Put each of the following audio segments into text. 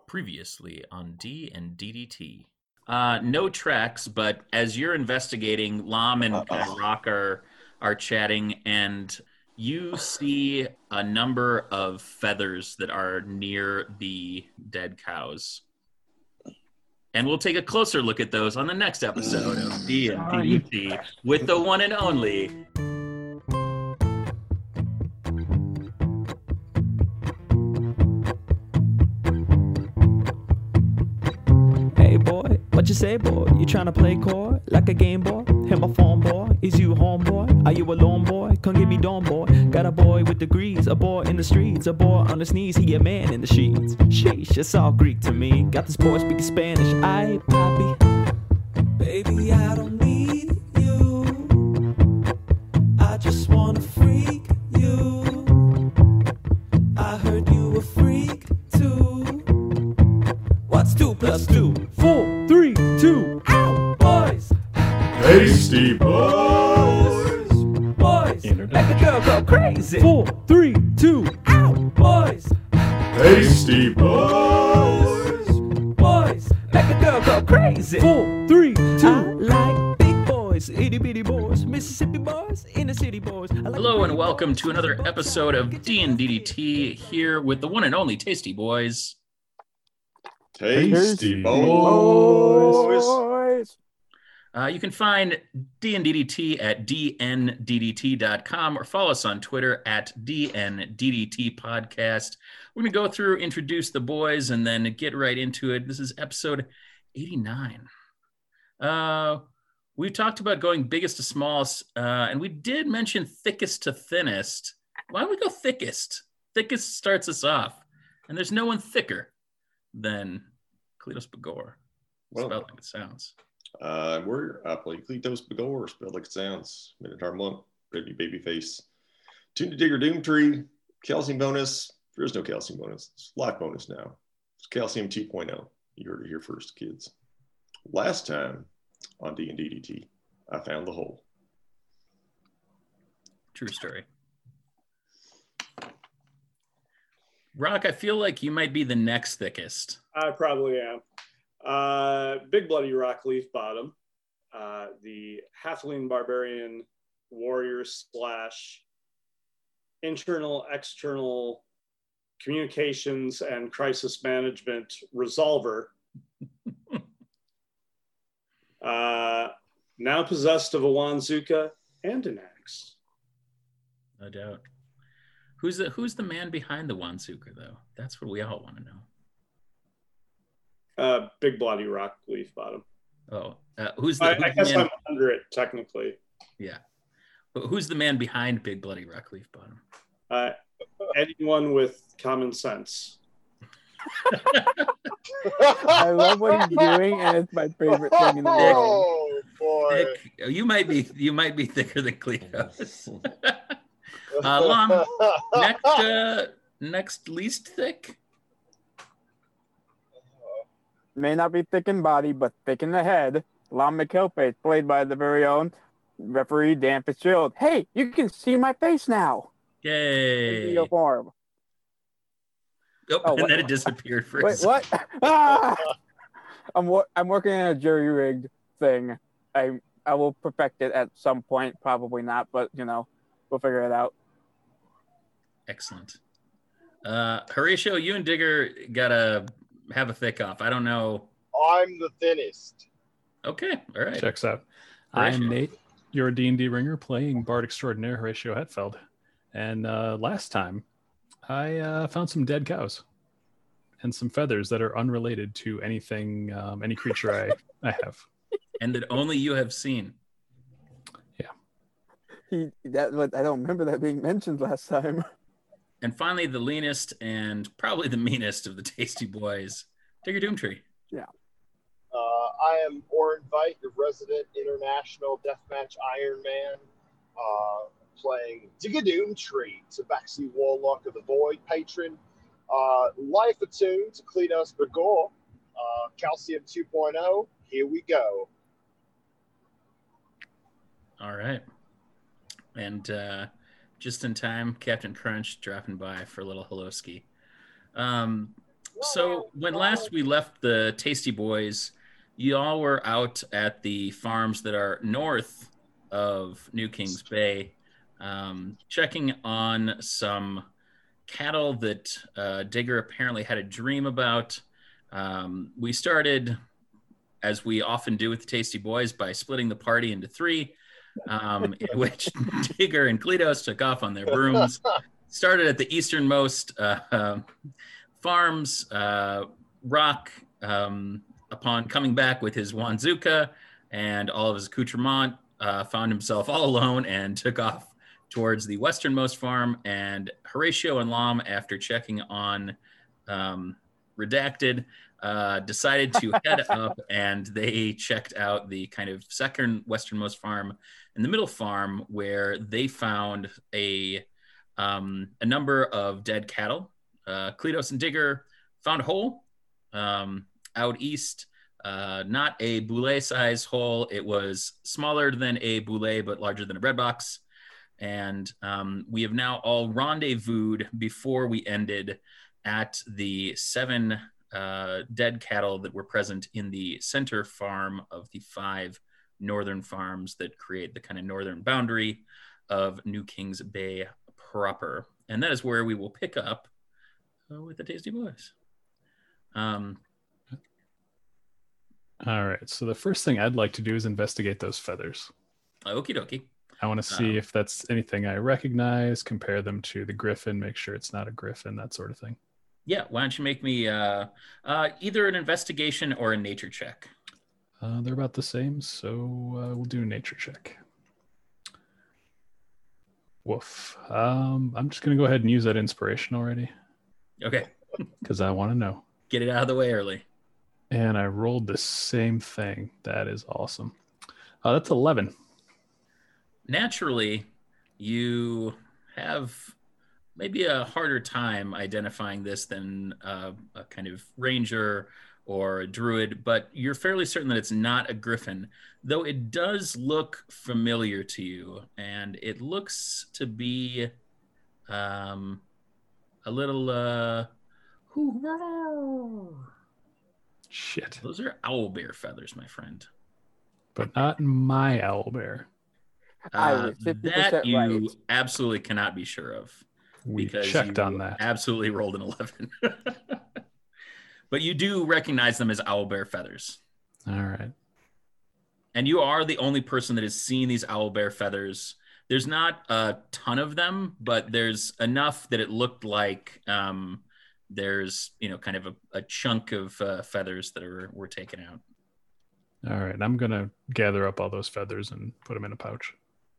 Previously on D and DDT. No tracks, but as you're investigating, Lam and Rock are chatting, and you see a number of feathers that are near the dead cows. And we'll take a closer look at those on the next episode of D and DDT with the one and only What you say, boy? You tryna play chord like a game boy? Hit my phone, boy. Is you homeboy? Are you alone, boy? Come get me dome, boy. Got a boy with degrees, a boy in the streets, a boy on his knees. He a man in the sheets. Sheesh, it's all Greek to me. Got this boy speaking Spanish. Aye, papi. Baby, I don't need you. I just wanna freak you. I heard you a freak too. What's 2 plus 2? 4, 3, 2, ow, boys! Tasty Boys! Boys! Make a girl go crazy! 4, 3, 2, ow, boys! Tasty Boys! Boys! Make a girl go crazy! 4, 3, 2, I like big boys, itty bitty boys, Mississippi boys, inner city boys. Like Hello and welcome to another episode of D and DDT here with the one and only Tasty Boys. Tasty Boys! You can find DNDDT at dnddt.com or follow us on Twitter at DNDDT Podcast. We're going to go through, introduce the boys, and then get right into it. This is episode 89. We talked about going biggest to smallest, and we did mention thickest to thinnest. Why don't we go thickest? Thickest starts us off, and there's no one thicker than Cletus Bagor. Spelled like it sounds. I play Cletus Bagor, spelled like it sounds. Minotaur Monk, baby face. Tune to Digger Doomtree, calcium bonus. There is no calcium bonus. It's life bonus now. It's calcium 2.0. You heard it here first, kids. Last time on D&DDT, I found the hole. True story. Rock, I feel like you might be the next thickest. I probably am. Big Bloody Rock Leaf Bottom, the Halfling Barbarian Warrior / internal, external communications and crisis management resolver. Now possessed of a Wanzuka and an axe. No doubt. Who's the man behind the Wanzuka, though? That's what we all want to know. Big Bloody Rock Leaf Bottom. Oh, I guess I'm under it, technically. Yeah. But who's the man behind Big Bloody Rock Leaf Bottom? Anyone with common sense. I love what he's doing, and it's my favorite thing in the world. Oh, boy. Thick, you might be thicker than Cletus. Lon, next least thick. May not be thick in body, but thick in the head. Lon McKelface, played by the very own referee Dan Fitzgerald. Hey, you can see my face now. Yay! In video form. And then it disappeared for a Wait, second. what? Ah! I'm working on a jury rigged thing. I will perfect it at some point. Probably not, but we'll figure it out. Excellent. Horatio, you and Digger gotta have a thick off. I don't know. I'm the thinnest. Okay, all right. Checks out. Horatio. I'm Nate, your D&D ringer, playing Bard Extraordinaire Horatio Hetfeld. And last time, I found some dead cows and some feathers that are unrelated to anything, any creature I have. And that only you have seen. I don't remember that being mentioned last time. And finally, the leanest and probably the meanest of the Tasty Boys, Digger Doomtree. Yeah. I am Oren Veit, your resident international deathmatch Iron Man, playing Digger Doomtree, Tabaxi Warlock of the Void patron, life attuned to Cletus Bagor, calcium 2.0. Here we go. All right. And just in time, Captain Crunch dropping by for a little hello ski. So when last we left the Tasty Boys, you all were out at the farms that are north of New Kings Bay, checking on some cattle that Digger apparently had a dream about. We started, as we often do with the Tasty Boys, by splitting the party into three, in which Digger and Cletos took off on their brooms. Started at the easternmost farms. Rock, upon coming back with his Wanzuka and all of his accoutrement, found himself all alone and took off towards the westernmost farm. And Horatio and Lam, after checking on Redacted, decided to head up, and they checked out the kind of second westernmost farm and the middle farm, where they found a number of dead cattle. Cletos and Digger found a hole out east, not a boulet size hole. It was smaller than a boulet, but larger than a bread box. And we have now all rendezvoused before we ended at the 7 dead cattle that were present in the center farm of the 5 northern farms that create the kind of northern boundary of New Kings Bay proper. And that is where we will pick up with the Tasty Boys. All right. So the first thing I'd like to do is investigate those feathers. Okie dokie. I want to see if that's anything I recognize, compare them to the griffin, make sure it's not a griffin, that sort of thing. Yeah. Why don't you make me either an investigation or a nature check? They're about the same, so we'll do a nature check. Woof. I'm just going to go ahead and use that inspiration already. Okay. Because I want to know. Get it out of the way early. And I rolled the same thing. That is awesome. That's 11. Naturally, you have maybe a harder time identifying this than a kind of ranger or a druid, but you're fairly certain that it's not a griffin, though it does look familiar to you, and it looks to be a little shit. Those are owlbear feathers, my friend. But not my owlbear. I was 50% that you right. absolutely cannot be sure of. We because checked you on that. Absolutely rolled an 11. But you do recognize them as owlbear feathers. All right. And you are the only person that has seen these owlbear feathers. There's not a ton of them, but there's enough that it looked like there's, kind of a chunk of feathers that were taken out. All right. I'm going to gather up all those feathers and put them in a pouch.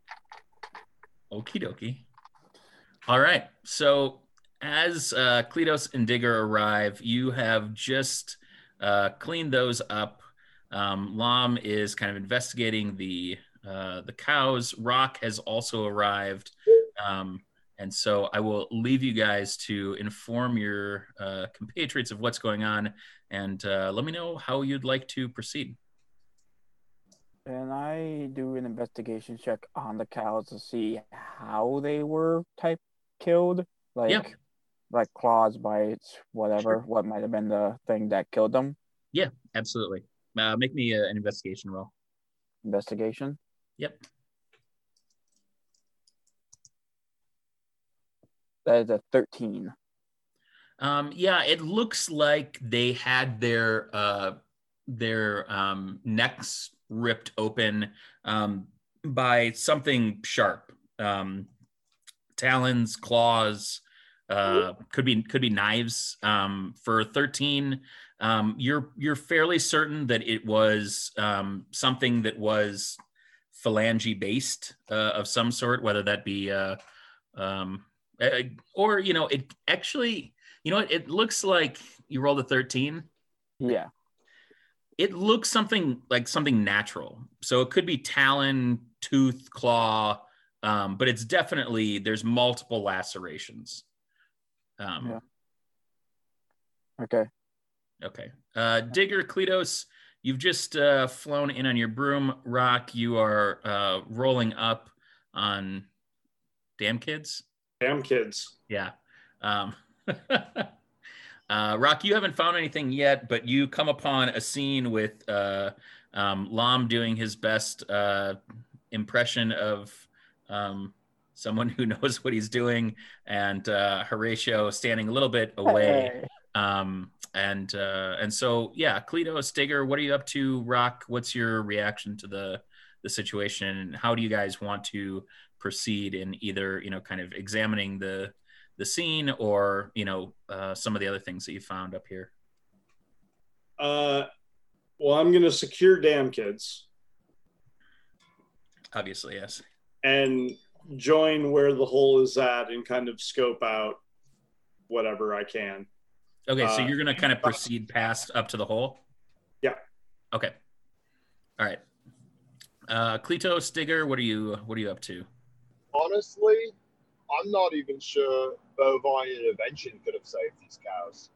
Okie dokie. All right. So as Cletos and Digger arrive, you have just cleaned those up. Lam is kind of investigating the cows. Rock has also arrived. And so I will leave you guys to inform your compatriots of what's going on, and let me know how you'd like to proceed. Can I do an investigation check on the cows to see how they were killed? Like claws, bites, whatever. Sure. What might have been the thing that killed them? Yeah, absolutely. Make me an investigation roll. Investigation? Yep. That is a 13. Yeah, it looks like they had their necks ripped open by something sharp. Talons, claws, could be knives. For 13, you're fairly certain that it was something that was phalange based of some sort, whether that be or it actually, it looks like you rolled a 13. Yeah. It looks something natural. So it could be talon, tooth, claw, but it's definitely, there's multiple lacerations. Yeah. Okay. Okay. Digger, Cletos, you've just flown in on your broom. Rock, you are rolling up on Damn Kids. Damn Kids. Yeah. Rock, you haven't found anything yet, but you come upon a scene with Lam doing his best impression of someone who knows what he's doing, and Horatio standing a little bit away. And so, yeah, Cleto, Stigger, what are you up to? Rock, what's your reaction to the situation? How do you guys want to proceed in either, kind of examining the scene or, some of the other things that you found up here? Well, I'm going to secure Damn Kids. Obviously, yes. And join where the hole is at and kind of scope out whatever I can. Okay, so you're going to kind of proceed past up to the hole? Yeah. Okay. All right. Cleto, Stigger, what are you up to? Honestly, I'm not even sure bovine intervention could have saved these cows.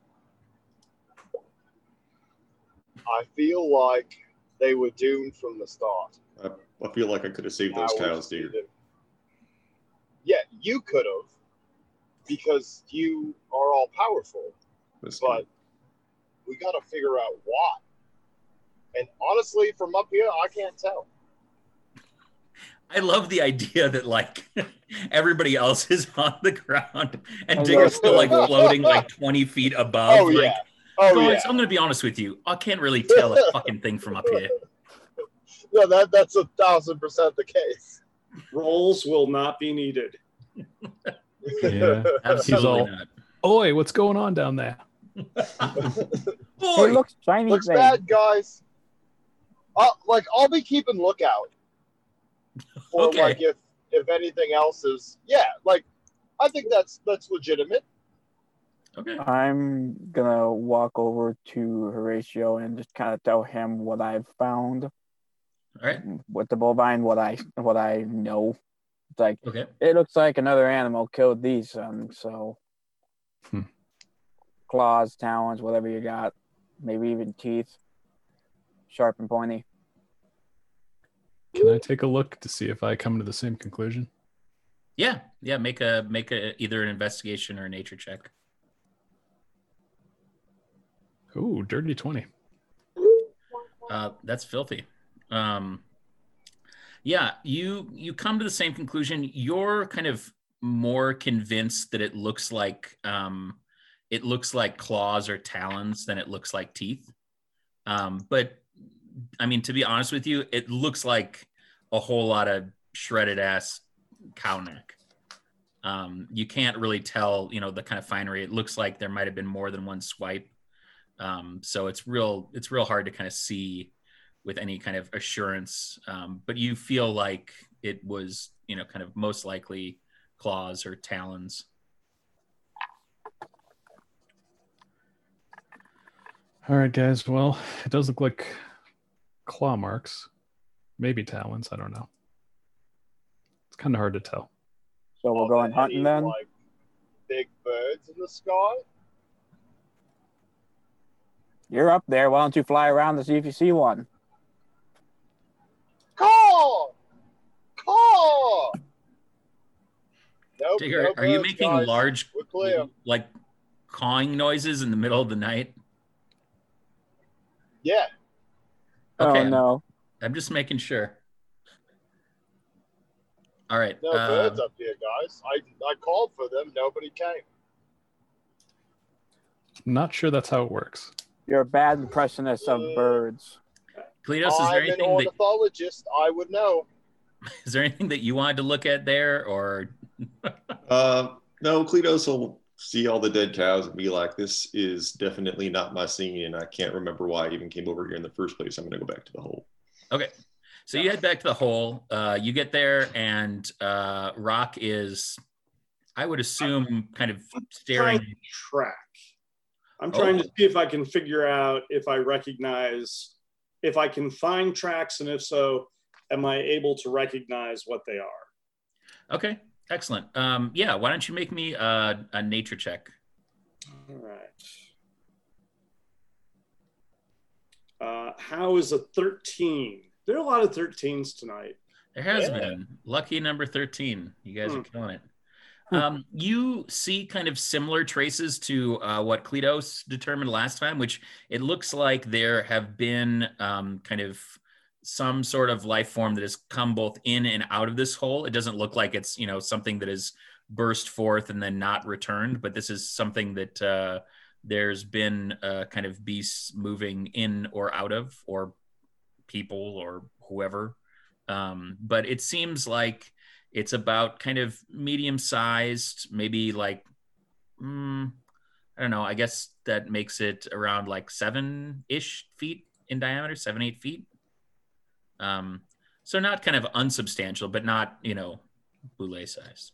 I feel like they were doomed from the start. I feel like I could have saved those cows, dude. Yeah, you could have, because you are all powerful. But we got to figure out why. And honestly, from up here, I can't tell. I love the idea that like everybody else is on the ground and Digger's still like floating like 20 feet above. Oh, yeah. Guys, I'm going to be honest with you. I can't really tell a fucking thing from up here. No, that's 1,000% the case. Rolls will not be needed. Yeah, absolutely not. Oi, what's going on down there? It looks shiny. Looks bad, guys. I'll be keeping lookout for like if anything else is. Yeah, like I think that's legitimate. Okay. I'm gonna walk over to Horatio and just kind of tell him what I've found. All right. With the bovine, what I know. It's like, okay, it looks like another animal killed these, so claws, talons, whatever you got, maybe even teeth, sharp and pointy. Can I take a look to see if I come to the same conclusion? Yeah. Make a either an investigation or a nature check. Ooh, dirty 20. That's filthy. Yeah, you come to the same conclusion. You're kind of more convinced that it looks like claws or talons than it looks like teeth. But I mean, to be honest with you, it looks like a whole lot of shredded ass cow neck. You can't really tell, the kind of finery. It looks like there might have been more than one swipe. So it's real hard to kind of see with any kind of assurance. But you feel like it was, kind of most likely claws or talons. All right, guys. Well, it does look like claw marks, maybe talons. I don't know. It's kind of hard to tell. So we're going hunting then? Like big birds in the sky? You're up there. Why don't you fly around to see if you see one? Caw! Nope, Digger, are you making guys. large, We're clear. like cawing noises in the middle of the night? Yeah. Okay, Oh, no. I'm just making sure. All right. No birds up here, guys. I called for them. Nobody came. Not sure that's how it works. You're a bad impressionist of birds. Cletus, is there I'm an anything ornithologist. I would know. is there anything that you wanted to look at there, or? No, Cletus will see all the dead cows and be like, this is definitely not my scene, and I can't remember why I even came over here in the first place. I'm going to go back to the hole. Okay. So you head back to the hole. You get there, and Rock is, I would assume, kind of staring. Trying to track. I'm trying to see if I can figure out if I can find tracks, and if so, am I able to recognize what they are? Okay, excellent. Yeah, why don't you make me a nature check? All right. How is a 13? There are a lot of 13s tonight. There has been. Lucky number 13. You guys are killing it. You see kind of similar traces to what Kletos determined last time, which it looks like there have been kind of some sort of life form that has come both in and out of this hole. It doesn't look like it's, something that has burst forth and then not returned, but this is something that there's been kind of beasts moving in or out of, or people or whoever. But it seems like it's about kind of medium-sized, maybe like, I don't know, I guess that makes it around like 7-ish feet in diameter, 7-8 feet. So not kind of unsubstantial, but not, Boule size.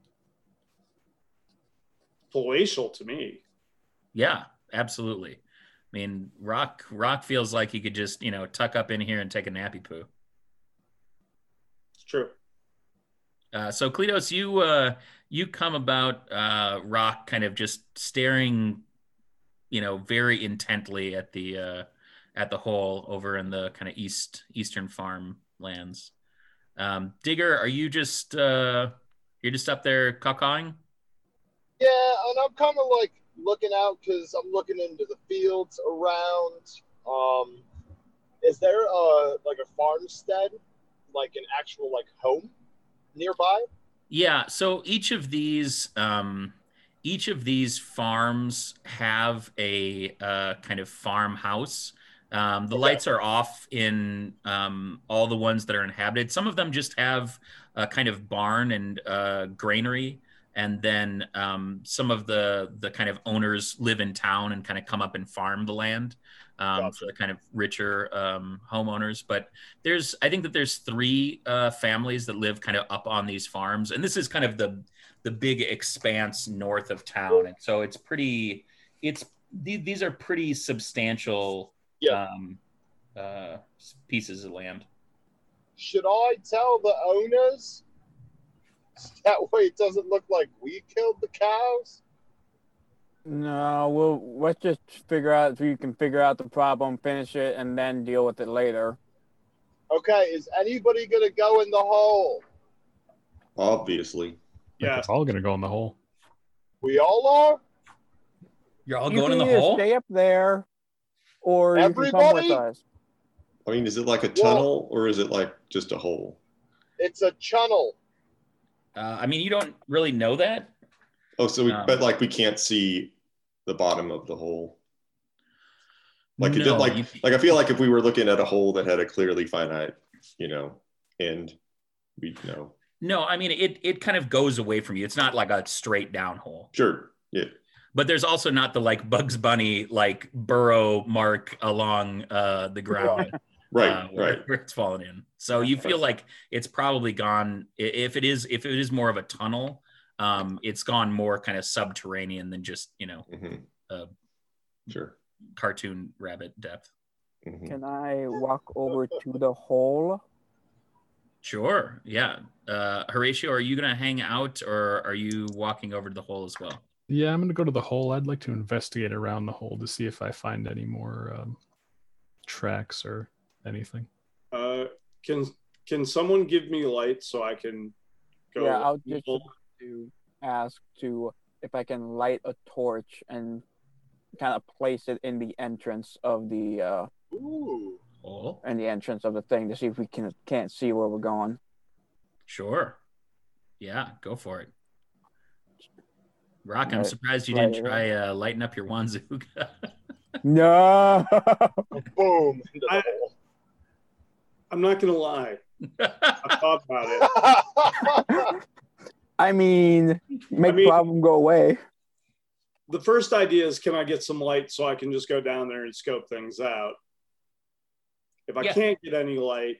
Palatial to me. Yeah, absolutely. I mean, Rock feels like he could just, tuck up in here and take a nappy poo. It's true. So Kletos, you come about Rock kind of just staring, very intently at the hole over in the kind of eastern farm lands. Digger, are you just you're just up there caw-cawing? Yeah, and I'm kind of like looking out because I'm looking into the fields around. Is there like a farmstead, like an actual like home nearby? Yeah, so each of these farms have a kind of farmhouse. The lights are off in all the ones that are inhabited. Some of them just have a kind of barn and granary, and then some of the kind of owners live in town and kind of come up and farm the land. For the kind of richer homeowners. But I think that there's 3 families that live kind of up on these farms. And this is kind of the big expanse north of town. And so these are pretty substantial pieces of land. Should I tell the owners? That way it doesn't look like we killed the cows? No, let's just figure out if you can figure out the problem, finish it, and then deal with it later. Okay, is anybody gonna go in the hole? Obviously. Yeah, We're all gonna go in the hole. We all are? You're all You going in can the either hole? stay up there, or you can come Everybody? with us. I mean, is it like a tunnel or is it like just a hole? It's a channel. I mean, you don't really know that. Oh, so but like we can't see the bottom of the hole. Like it did, No, like I feel like if we were looking at a hole that had a clearly finite, end, we'd know. No, I mean it kind of goes away from you. It's not like a straight down hole. Sure. Yeah. But there's also not the like Bugs Bunny like burrow mark along the ground. Right. Where it's fallen in. So you feel like it's probably gone. If it is more of a tunnel, it's gone more kind of subterranean than just Sure. Cartoon rabbit depth. Mm-hmm. Can I walk over to the hole? Sure. Yeah. Horatio, are you gonna hang out or are you walking over to the hole as well? Yeah, I'm gonna go to the hole. I'd like to investigate around the hole to see if I find any more tracks or anything. Can someone give me light so I can go? Yeah, I'll just to ask if I can light a torch and kind of place it in the entrance of the in the entrance of the thing to see if we can't see where we're going. Sure. Yeah, go for it. Rock, I'm Right. surprised you didn't try lighting up your Wanzuga. No. Boom. Into the hole. I'm not gonna lie. I thought about it. I mean, the problem go away. The first idea is, can I get some light so I can just go down there and scope things out? If I can't get any light,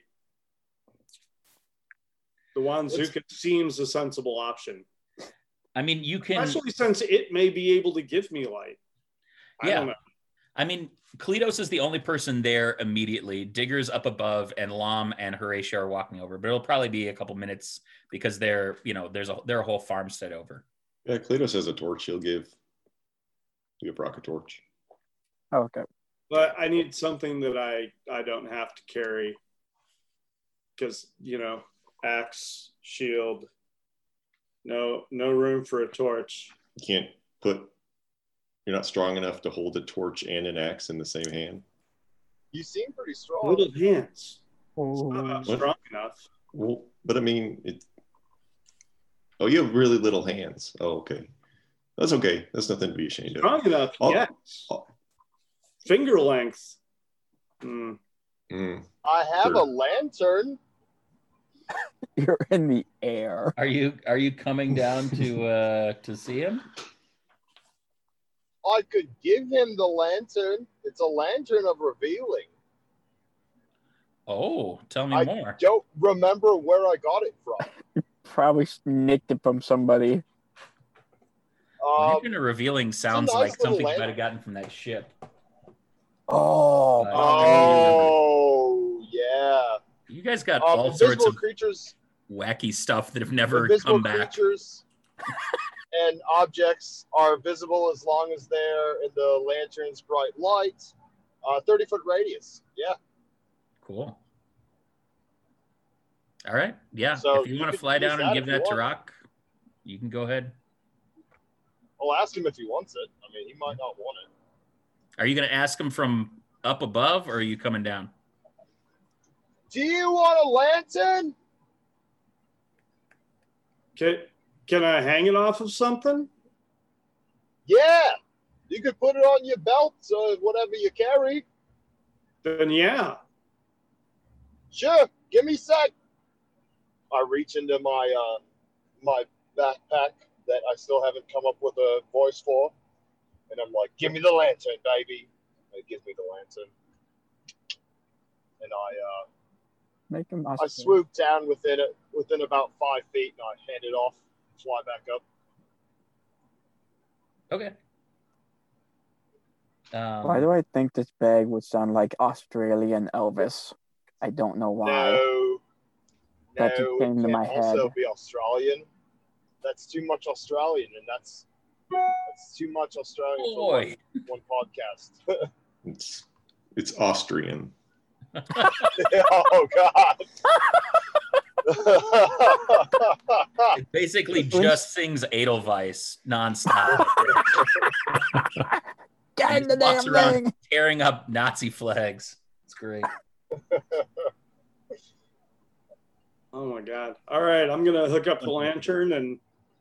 the Wanzuka seems a sensible option. I mean, you can... Especially since it may be able to give me light. I don't know. I mean, Kletos is the only person there immediately. Digger's up above, and Lam and Horatio are walking over. But it'll probably be a couple minutes because they're a whole farmstead over. Yeah, Kletos has a torch. He'll give Rock a torch. Oh, okay. But I need something that I don't have to carry. Because, axe, shield, No room for a torch. You can't put. You're not strong enough to hold a torch and an axe in the same hand. You seem pretty strong. Little hands. Oh. Not strong enough. Well, but I mean, oh, you have really little hands. Oh, okay. That's okay. That's nothing to be ashamed of. Strong enough, yes. Finger length. Mm, I have a lantern. You're in the air. Are you coming down to see him? I could give him the lantern. It's a lantern of revealing. Oh, tell me I more. don't remember where I got it from. Probably nicked it from somebody. Lantern of revealing sounds nice like something you lantern. might have gotten from that ship. Oh. Oh, yeah. You guys got all sorts Invisible of creatures, wacky stuff that have never invisible come back. creatures and objects are visible as long as they're in the lantern's bright light. 30-foot radius. Yeah. Cool. All right. Yeah. So if you you want to could fly use down and that give if you that to want. Rock, you can go ahead. I'll ask him if he wants it. I mean, he might not want it. Are you going to ask him from up above, or are you coming down? Do you want a lantern? Can I hang it off of something? Yeah. You could put it on your belt or whatever you carry. Then yeah. Sure. Give me a sec. I reach into my my backpack that I still haven't come up with a voice for. And I'm like, give me the lantern, baby. And it gives me the lantern. And Make him I swoop down within about 5 feet and I hand it off, fly back up. Okay. Why do I think this bag would sound like Australian Elvis? I don't know why. No. That just No, came it to can't my also head. be Australian. That's too much Australian, and that's too much Australian for Boy. one podcast. It's Austrian. Oh God! It basically just sings Edelweiss nonstop. Get And in the he walks damn around thing! tearing up Nazi flags. It's great. Oh my God. All right. I'm going to hook up the lantern and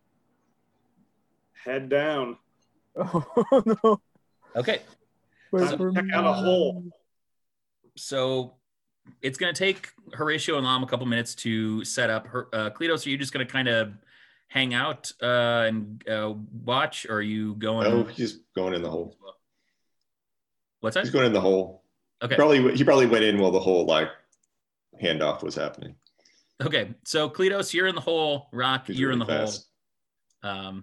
head down. Oh no! Okay. Wait Time for to check me. out a hole. So it's going to take Horatio and Lam a couple minutes to set up. Cletos, are you just going to kind of hang out and watch, or are you going? Oh, he's going in the hole. What's that? He's going in the hole. Okay. He probably went in while the whole handoff was happening. Okay. So Cletos, you're in the hole. Rock, He's you're really in the fast. hole.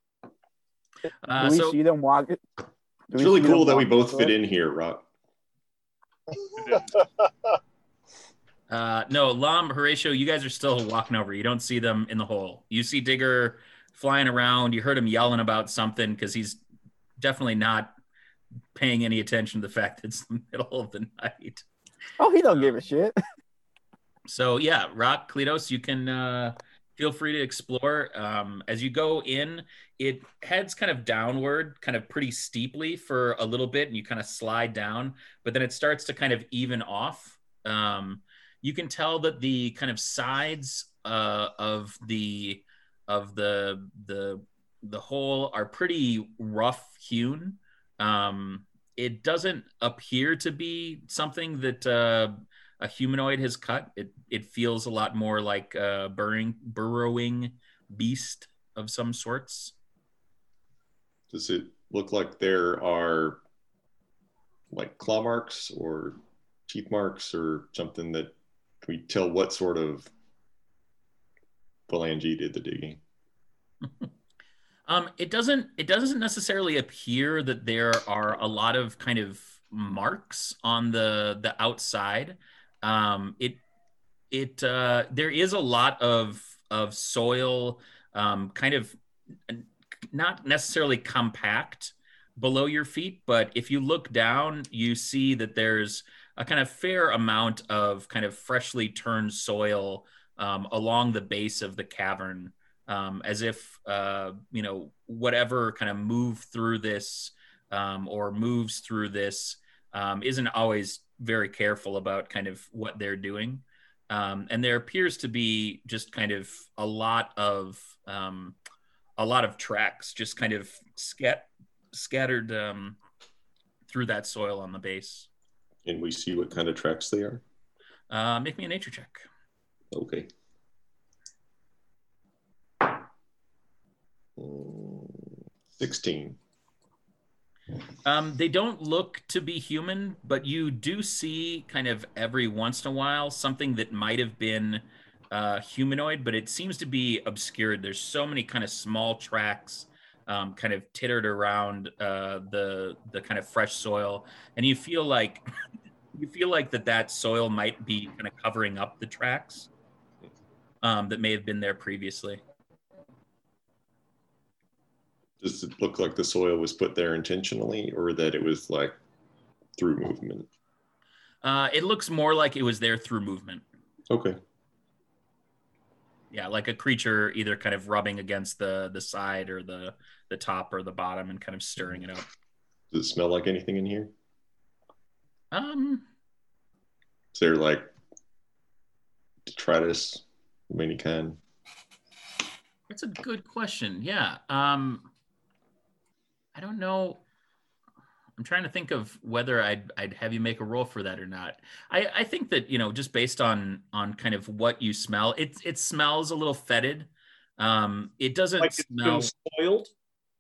Do we see them walk? It's really cool that we both fit in here, Rock. No, Lam, Horatio, you guys are still walking over. You don't see them in the hole. You see Digger flying around. You heard him yelling about something because he's definitely not paying any attention to the fact that it's the middle of the night. Oh, he don't give a shit. So yeah, Rock, Cletos, you can feel free to explore. As you go in, it heads kind of downward, kind of pretty steeply for a little bit, and you kind of slide down, but then it starts to kind of even off. You can tell that the kind of sides of the hole are pretty rough hewn. It doesn't appear to be something that a humanoid has cut. It feels a lot more like a burrowing beast of some sorts. Does it look like there are like claw marks or teeth marks or something that can we tell what sort of phalange did the digging? It doesn't necessarily appear that there are a lot of kind of marks on the outside. There is a lot of soil, kind of not necessarily compact below your feet, but if you look down, you see that there's a kind of fair amount of kind of freshly turned soil along the base of the cavern as if whatever kind of moved through this or moves through this isn't always very careful about kind of what they're doing. And there appears to be just kind of a lot of tracks just kind of scattered through that soil on the base. And we see what kind of tracks they are? Make me a nature check. Okay. 16. They don't look to be human, but you do see kind of every once in a while something that might have been humanoid, but it seems to be obscured. There's so many kind of small tracks kind of tittered around the kind of fresh soil, and you feel like that soil might be kind of covering up the tracks that may have been there previously. Does it look like the soil was put there intentionally, or that it was like through movement? It looks more like it was there through movement. Okay. Yeah, like a creature either kind of rubbing against the side or the top or the bottom and kind of stirring it up. Does it smell like anything in here? Is there like detritus of any kind? That's a good question. Yeah. I don't know. I'm trying to think of whether I'd have you make a roll for that or not. I think that, just based on kind of what you smell, it smells a little fetid. It doesn't like smell it's been spoiled.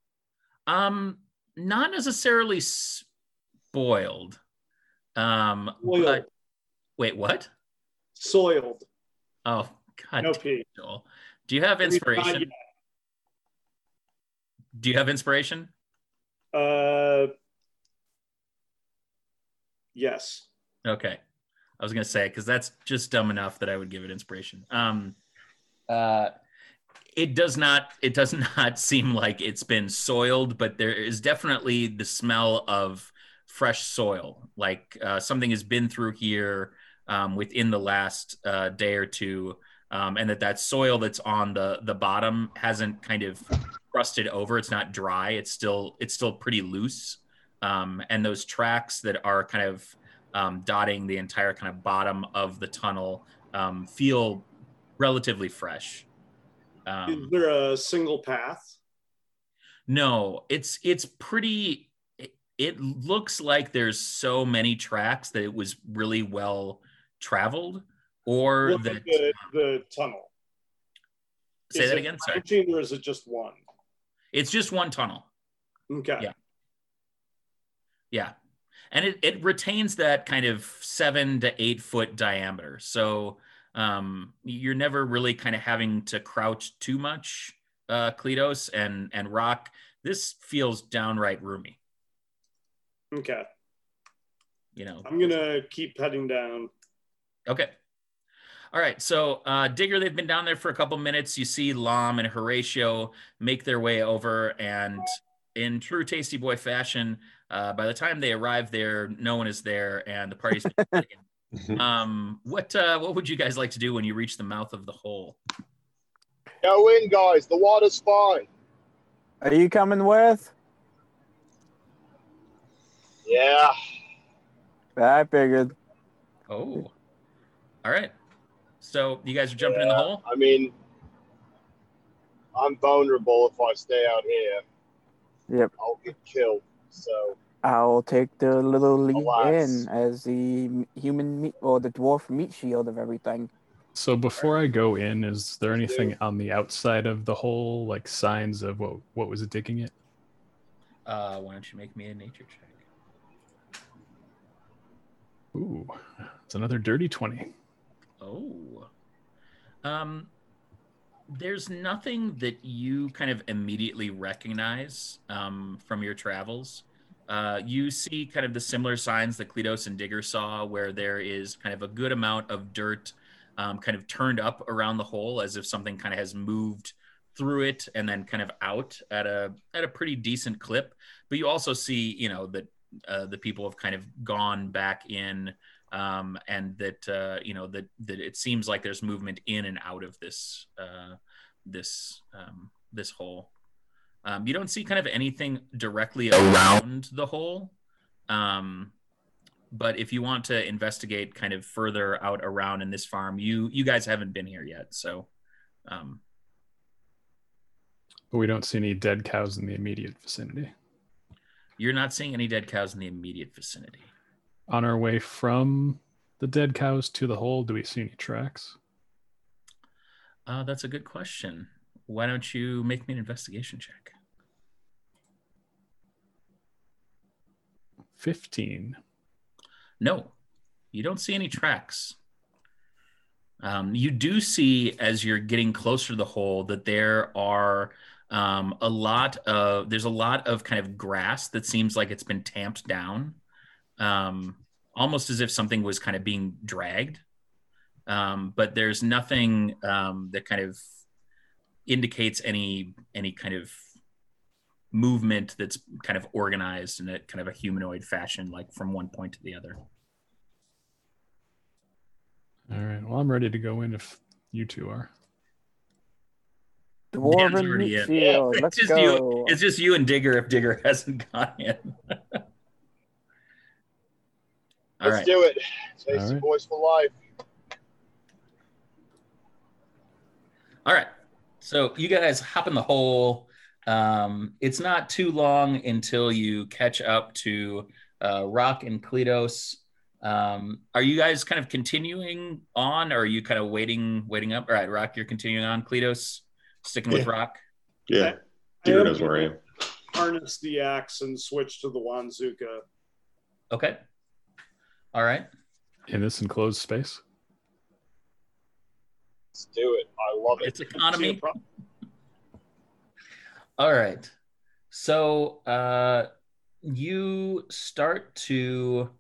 Not necessarily spoiled. But wait, what? Soiled. Oh God. No P. Joel. Do you have inspiration? Do you have inspiration? Yes. Okay. I was gonna say, because that's just dumb enough that I would give it inspiration. It does not seem like it's been soiled, but there is definitely the smell of fresh soil. Like something has been through here within the last day or two, and that soil that's on the bottom hasn't kind of crusted over. It's not dry. It's still pretty loose. And those tracks that are kind of dotting the entire kind of bottom of the tunnel feel relatively fresh. Is there a single path? No, it's pretty. It looks like there's so many tracks that it was really well traveled, or that the tunnel. Say that again. Sorry. Or is it just one? It's just one tunnel. Okay. Yeah. Yeah. And it retains that kind of 7 to 8 foot diameter. So you're never really kind of having to crouch too much, Kletos and Rock. This feels downright roomy. Okay. I'm going to keep heading down. Okay. All right. So Digger, they've been down there for a couple minutes. You see Lom and Horatio make their way over, and in true Tasty Boy fashion, by the time they arrive there, no one is there, and the party's what would you guys like to do when you reach the mouth of the hole? Go in, guys. The water's fine. Are you coming with? Yeah. I figured. Oh. All right. So you guys are jumping in the hole? I mean, I'm vulnerable if I stay out here. Yep. I'll get killed. So I'll take the little lead Alas. in as the human meat or the dwarf meat shield of everything. So before I go in, is there anything on the outside of the hole, like signs of what was digging it? Why don't you make me a nature check? Ooh, it's another dirty 20. Oh. There's nothing that you kind of immediately recognize from your travels. You see kind of the similar signs that Kletos and Digger saw, where there is kind of a good amount of dirt kind of turned up around the hole, as if something kind of has moved through it and then kind of out at a pretty decent clip. But you also see, that the people have kind of gone back in, and that that it seems like there's movement in and out of this this this hole. You don't see kind of anything directly around the hole, but if you want to investigate kind of further out around in this farm, you guys haven't been here yet, so. But we don't see any dead cows in the immediate vicinity. You're not seeing any dead cows in the immediate vicinity. On our way from the dead cows to the hole, do we see any tracks? That's a good question. Why don't you make me an investigation check? 15. No, you don't see any tracks. You do see, as you're getting closer to the hole, that there are there's a lot of kind of grass that seems like it's been tamped down, almost as if something was kind of being dragged. But there's nothing that kind of indicates any kind of movement that's kind of organized in a kind of a humanoid fashion, like from one point to the other. All right. Well, I'm ready to go in if you two are. Dwarven meat shield. Let's go. It's just you and Digger if Digger hasn't gone in. Let's do it. Tasty Boys for life. All right. So you guys hop in the hole. It's not too long until you catch up to Rock and Kletos. Are you guys kind of continuing on, or are you kind of waiting up? All right, Rock, you're continuing on. Kletos, sticking with Rock? Yeah. Digger knows where I am. Harness the axe and switch to the Wanzuka. Okay. All right. In this enclosed space? Let's do it. I love it. It's economy. All right. So you start to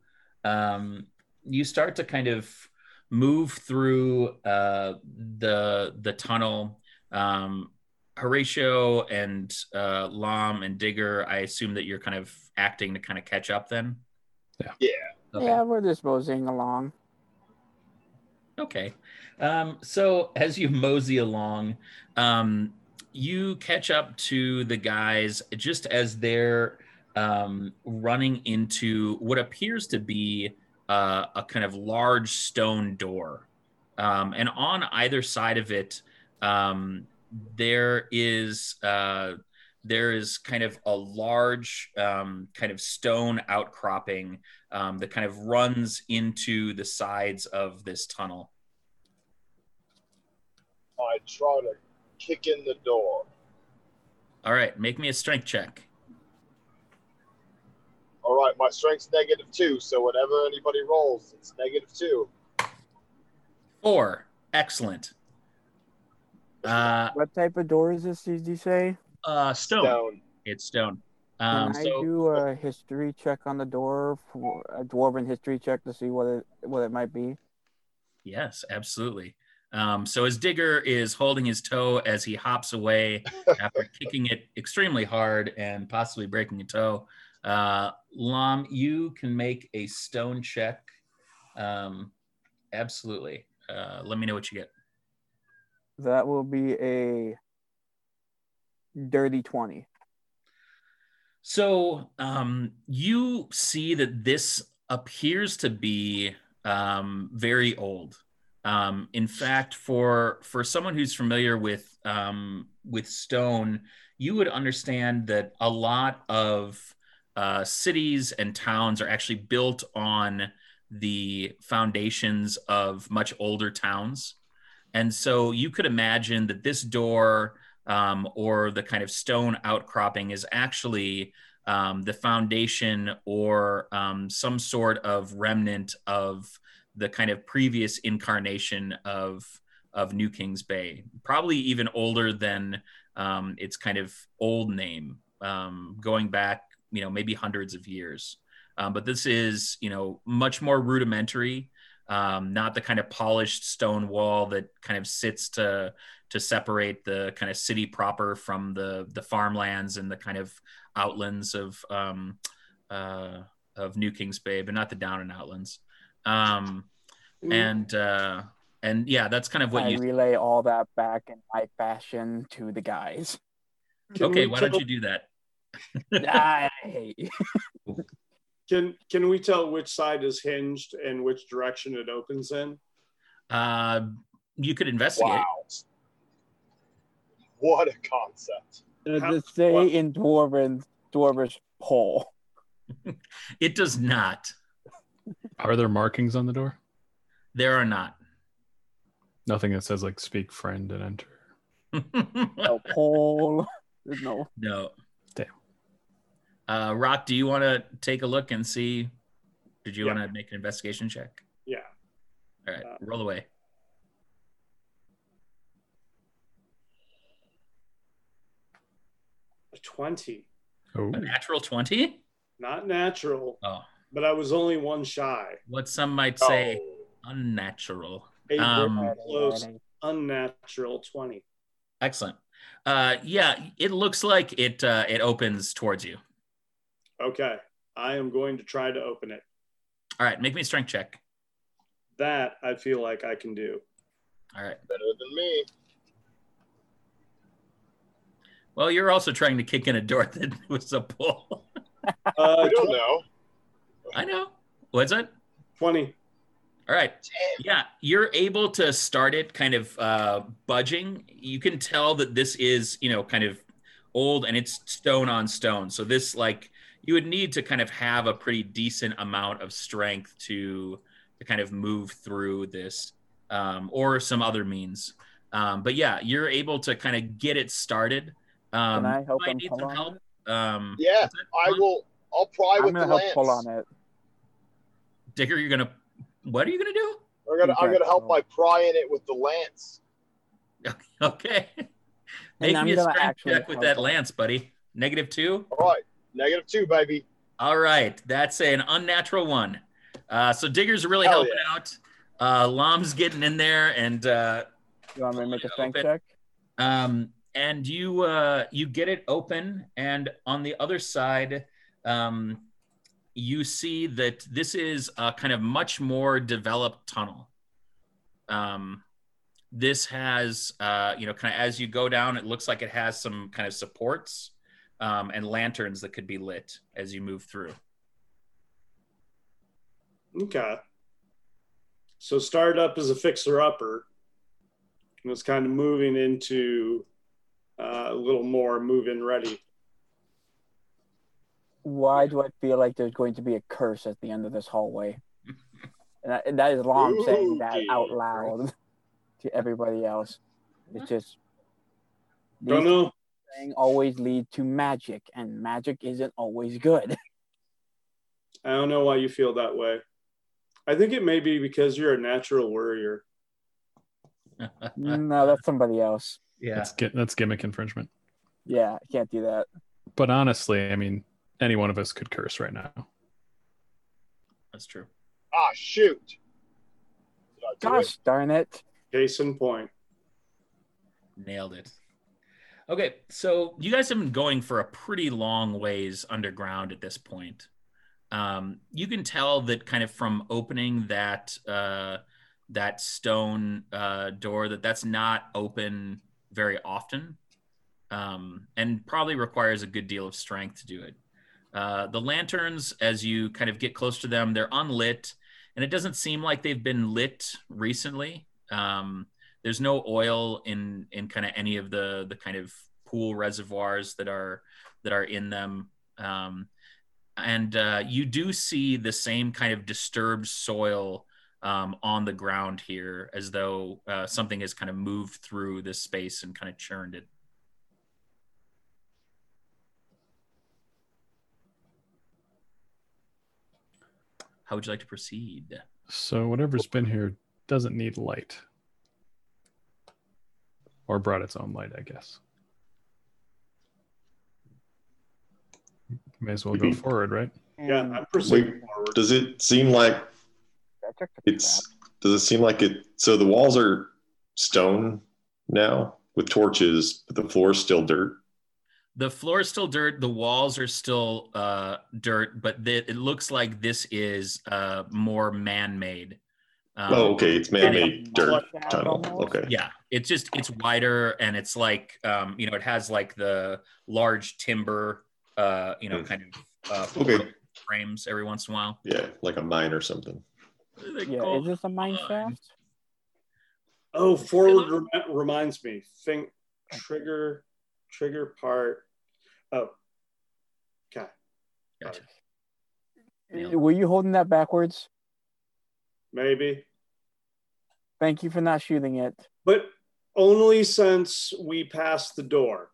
kind of move through the tunnel. Horatio and Lom and Digger, I assume that you're kind of acting to kind of catch up then? Yeah. Okay. Yeah, we're just moseying along. Okay. So as you mosey along, you catch up to the guys just as they're running into what appears to be a kind of large stone door. And on either side of it, there is kind of a large kind of stone outcropping that kind of runs into the sides of this tunnel. I try to kick in the door. All right, make me a strength check. All right, my strength's -2, so whatever anybody rolls, it's -2. 4. Excellent. What type of door is this, did you say? Stone. It's stone. Can I do a history check on the door, for a dwarven history check to see what it might be? Yes, absolutely. So as Digger is holding his toe as he hops away after kicking it extremely hard and possibly breaking a toe, Lom, you can make a stone check. Absolutely. Let me know what you get. That will be a dirty 20. So you see that this appears to be very old. In fact, for someone who's familiar with stone, you would understand that a lot of cities and towns are actually built on the foundations of much older towns. And so you could imagine that this door or the kind of stone outcropping is actually the foundation or some sort of remnant of the kind of previous incarnation of New Kings Bay, probably even older than its kind of old name, going back, maybe hundreds of years. But this is, much more rudimentary, not the kind of polished stone wall that kind of sits to separate the kind of city proper from the farmlands and the kind of outlands of New Kings Bay, but not the down and outlands. And yeah, that's kind of what I you. relay all that back in my fashion to the guys. Okay, why don't you do that? I hate. Can we tell which side is hinged and which direction it opens in? You could investigate. Wow. What a concept. Does How- it say what? in Dwarvish Paul? It does not. Are there markings on the door? There are not. Nothing that says like speak friend and enter. No Paul. There's no. No. Damn. Rock, do you want to take a look and see? Did you Yeah. want to make an investigation check? Yeah. All right, roll away. A 20. Oh, A natural 20? Not natural, Oh, but I was only one shy. what some might say Oh. unnatural. A Um, very close, unnatural 20. Excellent. Yeah, it looks like it opens towards you. Okay. I am going to try to open it. All right, make me a strength check. That I feel like I can do. All right. Better than me. Well, you're also trying to kick in a door that was a pull. I don't know. I know. What's that? 20. All right. Yeah, you're able to start it kind of budging. You can tell that this is, kind of old and it's stone on stone. So this, like, you would need to kind of have a pretty decent amount of strength to kind of move through this or some other means. But yeah, you're able to kind of get it started. Can I help you might him need pull some on help. it? Yeah, what's that? I will. I'll pry I'm with the gonna help lance. pull on it. Digger, what are you gonna do? I'm gonna help by prying it with the lance. Okay. Make I'm me a gonna strength actually check with help that him. lance, buddy. -2. All right, -2, baby. All right, that's an unnatural 1. So Digger's really Hell helping out. Lom's getting in there, and You want me to make a strength open. check? and you get it open, and on the other side, you see that this is a kind of much more developed tunnel. This has, kind of as you go down, it looks like it has some kind of supports and lanterns that could be lit as you move through. Okay. So started up as a fixer-upper and was kind of moving into a little more move-in ready. Why do I feel like there's going to be a curse at the end of this hallway? And that is Lom saying that out loud to everybody else. It's just Don't know. things always lead to magic, and magic isn't always good. I don't know why you feel that way. I think it may be because you're a natural warrior. No, that's somebody else. Yeah. That's gimmick infringement. Yeah, I can't do that. But honestly, I mean, any one of us could curse right now. That's true. Ah, shoot. Did I do Gosh darn it. Case in point. Nailed it. Okay, so you guys have been going for a pretty long ways underground at this point. You can tell that kind of from opening that stone door that's not open very often, and probably requires a good deal of strength to do it. The lanterns, as you kind of get close to them, they're unlit, and it doesn't seem like they've been lit recently. There's no oil in kind of any of the kind of pool reservoirs that are in them. And you do see the same kind of disturbed soil on the ground here, as though something has kind of moved through this space and kind of churned it. How would you like to proceed? So whatever's been here doesn't need light. Or brought its own light, I guess. May as well go forward, right? Yeah, I'm proceeding Wait, forward. does it seem like does it seem like it? So the walls are stone now with torches, but the floor is still dirt. The floor is still dirt. The walls are still dirt, but it looks like this is more man-made. Okay. It's man-made dirt Shaft tunnel. almost. Okay. Yeah, it's wider, and it's like it has like the large timber kind of Okay. frames every once in a while. Yeah, like a mine or something. Yeah, is this a mine shaft? Oh, forward reminds me. Think trigger part. Oh, okay. Gotcha. Were you holding that backwards? Maybe. Thank you for not shooting it. But only since we passed the door.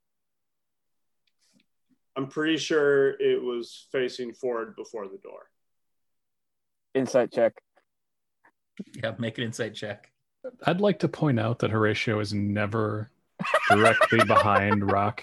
I'm pretty sure it was facing forward before the door. Insight check. Yeah, make an insight check. I'd like to point out that Horatio is never directly behind Rock.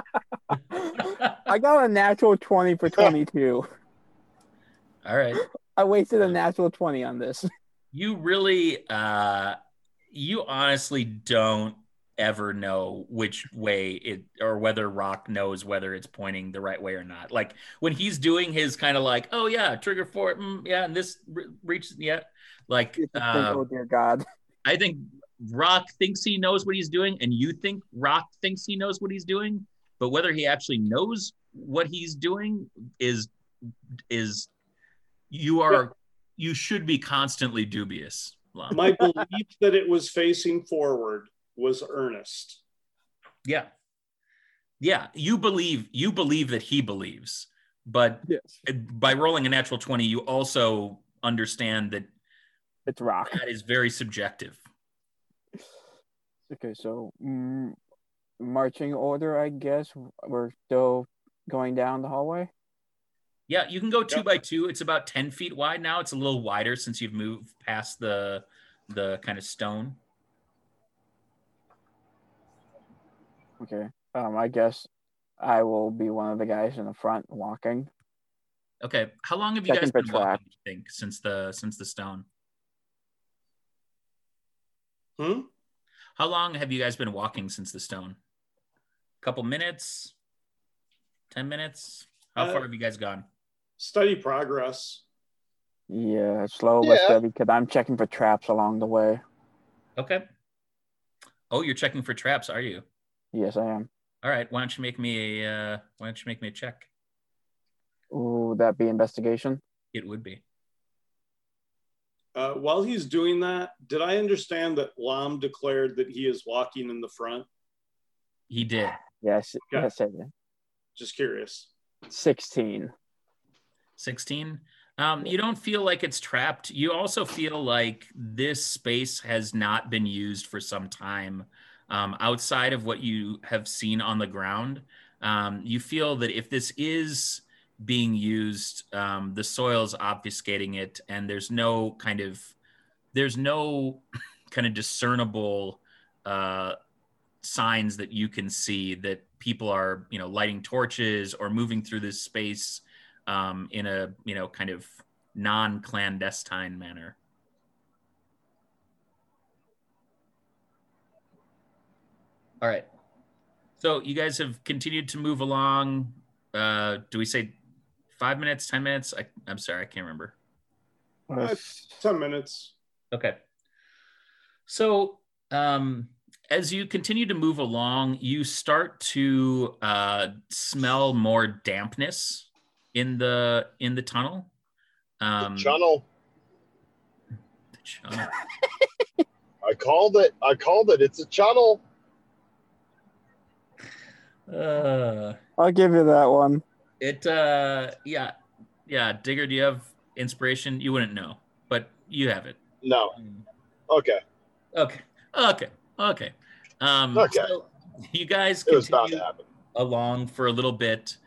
I got a natural 20 for 22. All right. I wasted a natural 20 on this. You really, you honestly don't ever know which way it, or whether Rock knows whether it's pointing the right way or not. Like when he's doing his kind of like, oh yeah, trigger for it, yeah, and this reaches, yeah. Like, oh dear God. I think Rock thinks he knows what he's doing, and you think Rock thinks he knows what he's doing, but whether he actually knows what he's doing is you should be constantly dubious. Lon. My belief that it was facing forward was earnest. Yeah. You believe that he believes, but yes. By rolling a natural 20, you also understand that it's Rock. That is very subjective. Okay, so marching order, I guess. We're still going down the hallway. Yeah, you can go 2 by 2. It's about 10 feet wide now. It's a little wider since you've moved past the kind of stone. Okay. I guess I will be one of the guys in the front walking. Okay. How long have you guys been walking, you think, since the stone? How long have you guys been walking since the stone? A couple minutes? 10 minutes? How far have you guys gone? Steady progress. Yeah, slow but steady, because I'm checking for traps along the way. Okay. Oh, you're checking for traps, are you? Yes, I am. All right. Why don't you make me a check? Ooh, that be investigation? It would be. While he's doing that, did I understand that Lam declared that he is walking in the front? He did. Yes, okay. Yes, I did. Just curious. 16. 16? You don't feel like it's trapped. You also feel like this space has not been used for some time. Outside of what you have seen on the ground, you feel that if this is being used, the soil's obfuscating it, and there's no kind of discernible signs that you can see that people are, lighting torches or moving through this space in a, kind of non-clandestine manner. All right. So you guys have continued to move along. Do we say 5 minutes, 10 minutes? I'm sorry, I can't remember. 10 minutes. Okay. So as you continue to move along, you start to smell more dampness in the tunnel. The channel. The channel. I called it. It's a channel. I'll give you that one. Yeah. Digger, do you have inspiration? You wouldn't know, but you have it. No. Okay. Okay. So you guys continue along for a little bit.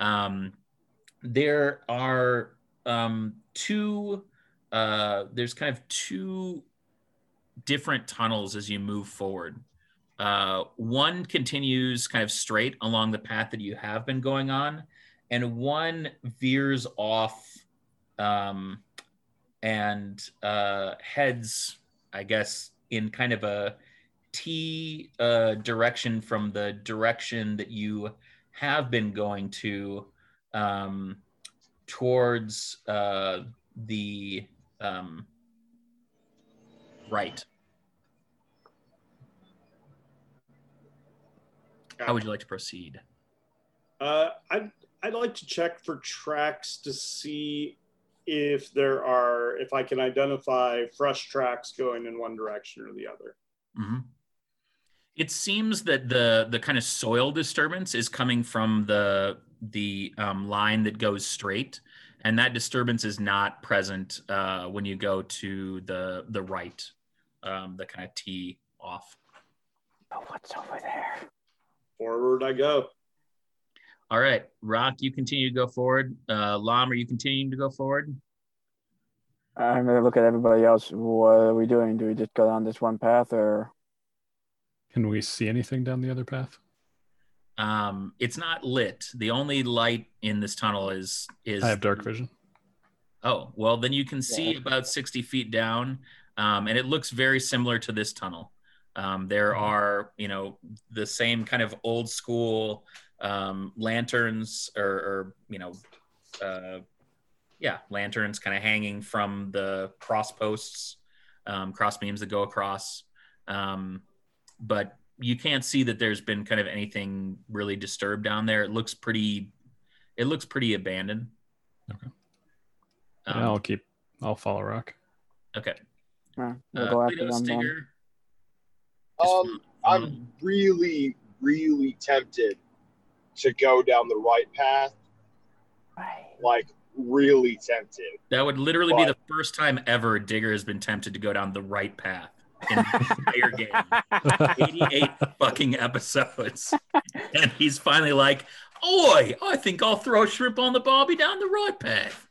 There are there's kind of two different tunnels as you move forward. One continues kind of straight along the path that you have been going on, and one veers off and heads, I guess, in kind of a T direction from the direction that you have been going to towards the right. How would you like to proceed? I'd like to check for tracks to see if I can identify fresh tracks going in one direction or the other. Mm-hmm. It seems that the kind of soil disturbance is coming from the line that goes straight, and that disturbance is not present when you go to the right, the kind of tee off. Oh, what's over there? Forward I go. All right, Rock, you continue to go forward. Lom, are you continuing to go forward? I'm gonna look at everybody else. What are we doing? Do we just go down this one path, or can we see anything down the other path? It's not lit. The only light in this tunnel is. I have dark vision. Oh, well, then you can see about 60 feet down, and it looks very similar to this tunnel. There are, the same kind of old school lanterns lanterns kind of hanging from the cross posts, cross beams that go across. But you can't see that there's been kind of anything really disturbed down there. It looks pretty abandoned. Okay. I'll follow Rock. Okay. we'll go after them then. Stinger. I'm really, really tempted to go down the right path. Like, really tempted. That would literally be the first time ever Digger has been tempted to go down the right path in the entire game. 88 fucking episodes. And he's finally like, oi, I think I'll throw shrimp on the bobby down the right path.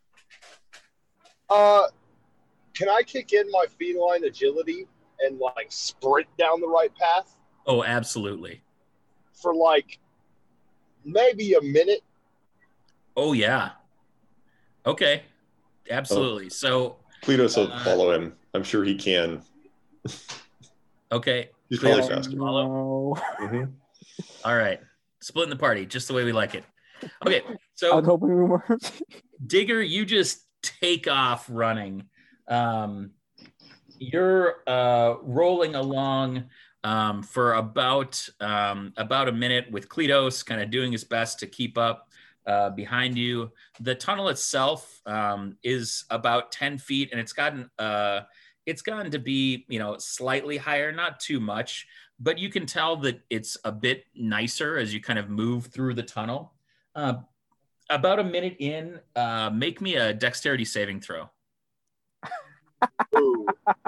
Can I kick in my feline agility and like sprint down the right path? Oh, absolutely. For like maybe a minute. Oh yeah. Okay. Absolutely. So Cletus will follow him. I'm sure he can. Okay. He's probably faster. No. Mm-hmm. All right. Splitting the party, just the way we like it. Okay. I So was hoping we weren't. Digger, you just take off running. You're rolling along for about a minute with Cletus kind of doing his best to keep up behind you. The tunnel itself is about 10 feet, and it's gotten to be, slightly higher, not too much, but you can tell that it's a bit nicer as you kind of move through the tunnel. About a minute in, make me a dexterity saving throw. Ooh.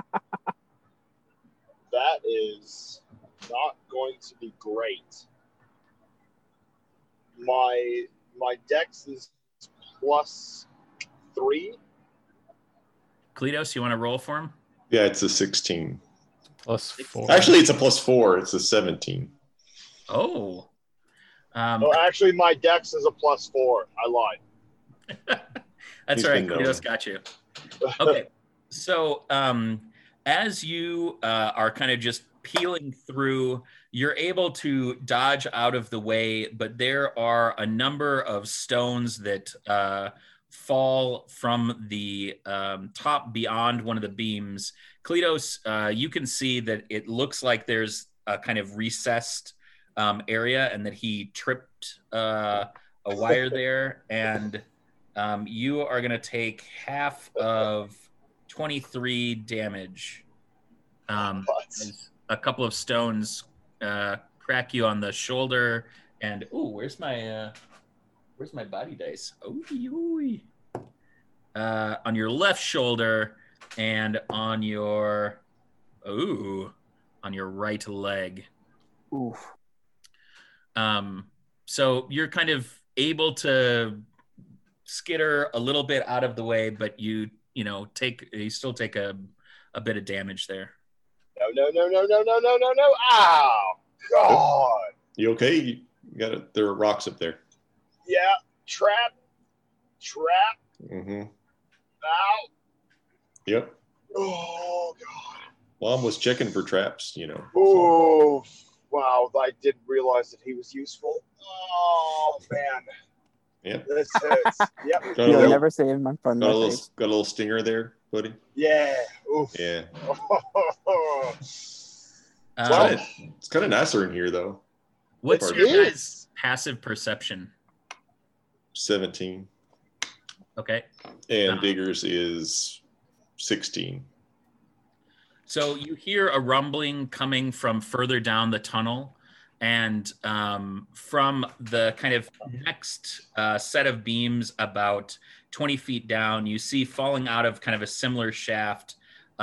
That is not going to be great. My dex is +3. Cletus, you want to roll for him? Yeah, it's a 16. +4. Actually, it's a +4. It's a 17. Oh. Actually, my dex is a +4. I lied. That's all right. Cletus got you. Okay. So as you are kind of just peeling through, you're able to dodge out of the way, but there are a number of stones that fall from the top beyond one of the beams. Cletus, you can see that it looks like there's a kind of recessed area and that he tripped a wire there. And you are going to take half of 23 damage. A couple of stones crack you on the shoulder, and where's my body dice? On your left shoulder and on your right leg. Oof. So you're kind of able to skitter a little bit out of the way, but you still take a bit of damage there. No. Ow! God. You okay? You got it. There are rocks up there. Yeah. Trap. Mm-hmm. Ow. Yep. Oh, God. Mom was checking for traps, Oh, wow. I didn't realize that he was useful. Oh, man. Yep. This hurts. Yep. You'll never save my fun. Got a little stinger there, buddy. Yeah. Oof. Yeah. It's kind of nicer in here, though. What's It your is. guys' passive perception? 17. Okay. And Digger's is 16. So you hear a rumbling coming from further down the tunnel, and from the kind of next set of beams about 20 feet down, you see falling out of kind of a similar shaft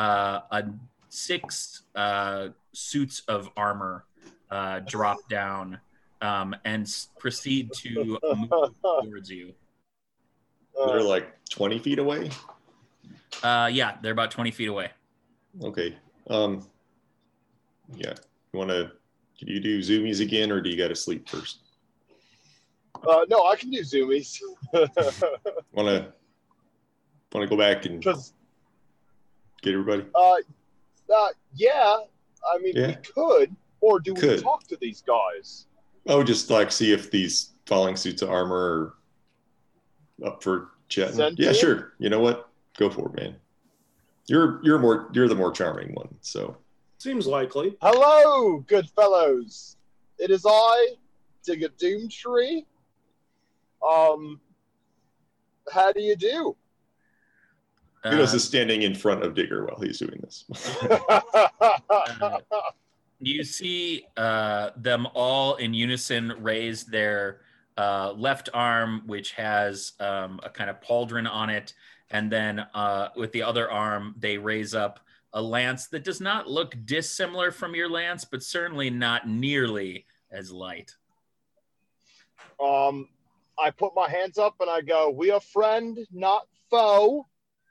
6 suits of armor drop down and proceed to move towards you. They're like 20 feet away? Yeah, they're about 20 feet away. Okay. Yeah. Can you do zoomies again, or do you got to sleep first? No, I can do zoomies. Want to go back and get everybody? Yeah. I mean, we could, or do we talk to these guys? Oh, just like see if these falling suits of armor are up for chatting. Yeah, sure. You know what? Go for it, man. You're the more charming one, so. Seems likely. Hello, good fellows. It is I, Digger Doomtree. How do you do? Kudos is standing in front of Digger while he's doing this. You see them all in unison raise their left arm, which has a kind of pauldron on it, and then with the other arm, they raise up a lance that does not look dissimilar from your lance, but certainly not nearly as light. I put my hands up and I go, "We are friend, not foe."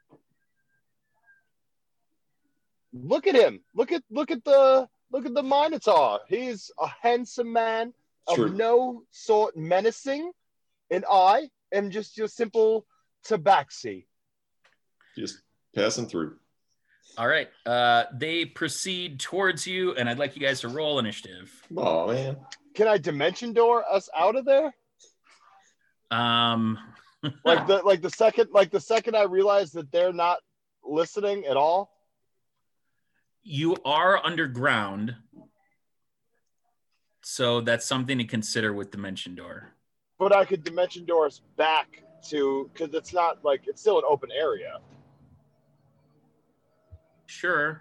Look at him. Look at the Minotaur. He's a handsome man of no sort menacing, and I am just your simple tabaxi. Just passing through. All right. They proceed towards you, and I'd like you guys to roll initiative. Oh man! Can I dimension door us out of there? like the second I realize that they're not listening at all. You are underground, so that's something to consider with dimension door. But I could dimension door us back to, because it's not like it's still an open area. Sure.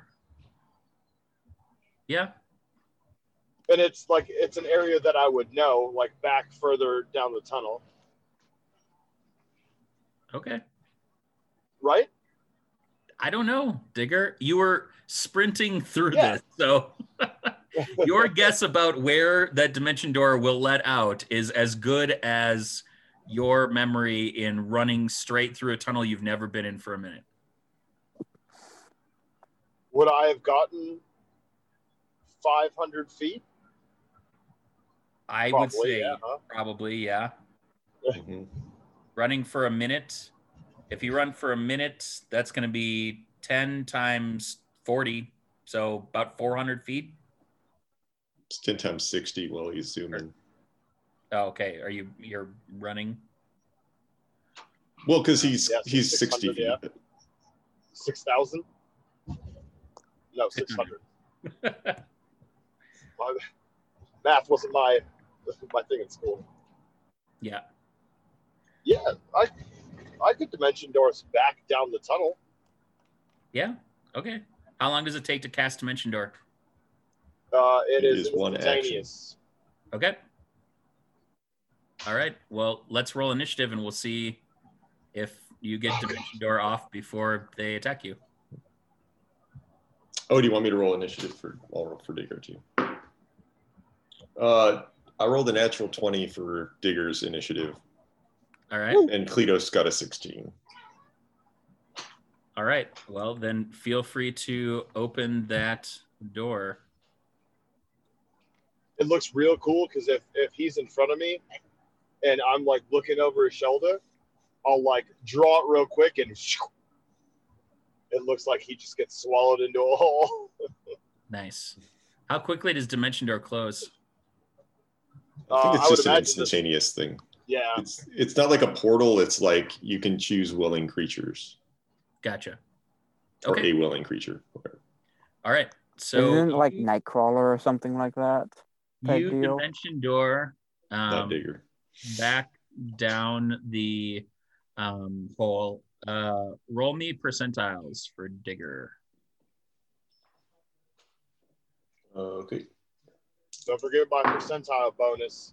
Yeah. And it's like it's an area that I would know, like back further down the tunnel. Okay. Right? I don't know, Digger. You were sprinting through this, so your guess about where that dimension door will let out is as good as your memory in running straight through a tunnel you've never been in for a minute. Would I have gotten 500 feet? I would say probably, yeah. Mm-hmm. Running for a minute. If you run for a minute, that's going to be 10 times 40, so about 400 feet. It's 10 times 60 while he's zooming. Oh, okay. You're running? Well, because he's 60 feet. 6,000? No, 600. Math wasn't my thing in school. Yeah. Yeah, I could dimension doors back down the tunnel. Yeah. Okay. How long does it take to cast dimension door? It is one instantaneous. Okay. All right. Well, let's roll initiative, and we'll see if you get dimension door off before they attack you. Oh, do you want me to roll initiative I'll roll for Digger too. I rolled a natural 20 for Digger's initiative. All right. And Kletos got a 16. All right. Well, then feel free to open that door. It looks real cool because if he's in front of me and I'm like looking over his shoulder, I'll like draw it real quick and it looks like he just gets swallowed into a hole. Nice. How quickly does dimension door close? I think it's just an instantaneous thing. Yeah. It's not like a portal. It's like you can choose willing creatures. Gotcha. Or a willing creature. Whatever. All right. So isn't it like Nightcrawler or something like that type you deal? dimension door Not Digger. back down the hole. Roll me percentiles for Digger. Okay. Don't forget my percentile bonus.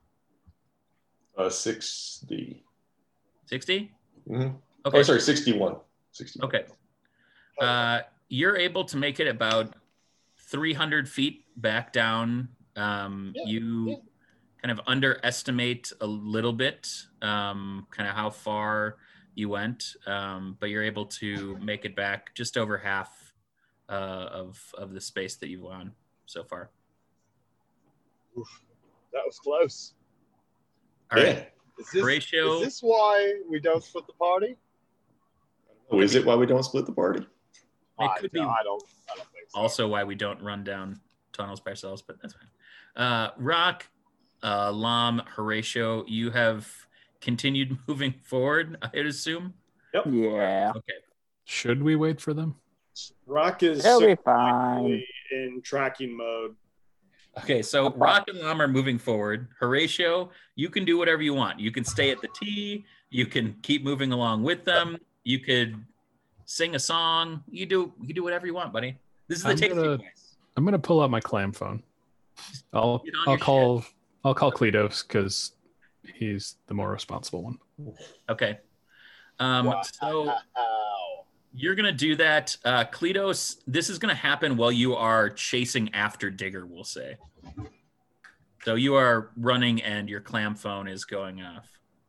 60. 60? Mm-hmm. Okay. Oh, sorry, 61. 61. Okay. You're able to make it about 300 feet back down. You kind of underestimate a little bit, kind of how far you went, but you're able to make it back just over half of the space that you've gone so far. Oof, that was close. All right. Is this why we don't split the party? Oh, is it why we don't split the party? It could be. I don't think so. Also, why we don't run down tunnels by ourselves, but that's fine. Rock, Lam, Horatio, you have continued moving forward, I'd assume. Yep. Yeah. Okay. Should we wait for them? Rock is They'll be certainly fine. in tracking mode. Okay, so Rock and Lam are moving forward. Horatio, you can do whatever you want. You can stay at the tee. You can keep moving along with them. You could sing a song. You do whatever you want, buddy. This is the tasty place. I'm gonna pull out my clam phone. I'll Get on your call Kledos because he's the more responsible one. Okay. Wow. So you're gonna do that. Kledos, this is gonna happen while you are chasing after Digger, we'll say. So you are running and your clam phone is going off.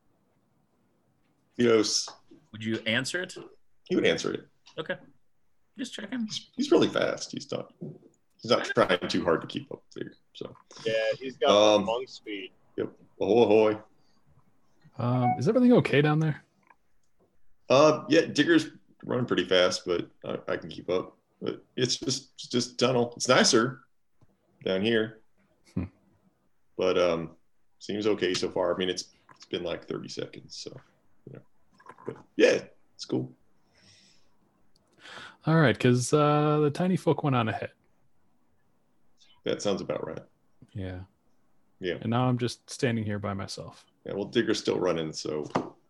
Yes. Would you answer it? He would answer it. Okay. Just checking. He's really fast. He's not trying too hard to keep up there. So Yeah, he's got monk speed. Yep. Ahoy, ahoy. Is everything okay down there? Yeah, Digger's running pretty fast, but I can keep up. But it's just tunnel. It's nicer down here. But seems okay so far. I mean, it's been like 30 seconds, so But yeah, it's cool. All right, because the tiny folk went on ahead. That sounds about right. Yeah. Yeah. And now I'm just standing here by myself. Yeah, well, Digger's still running, so,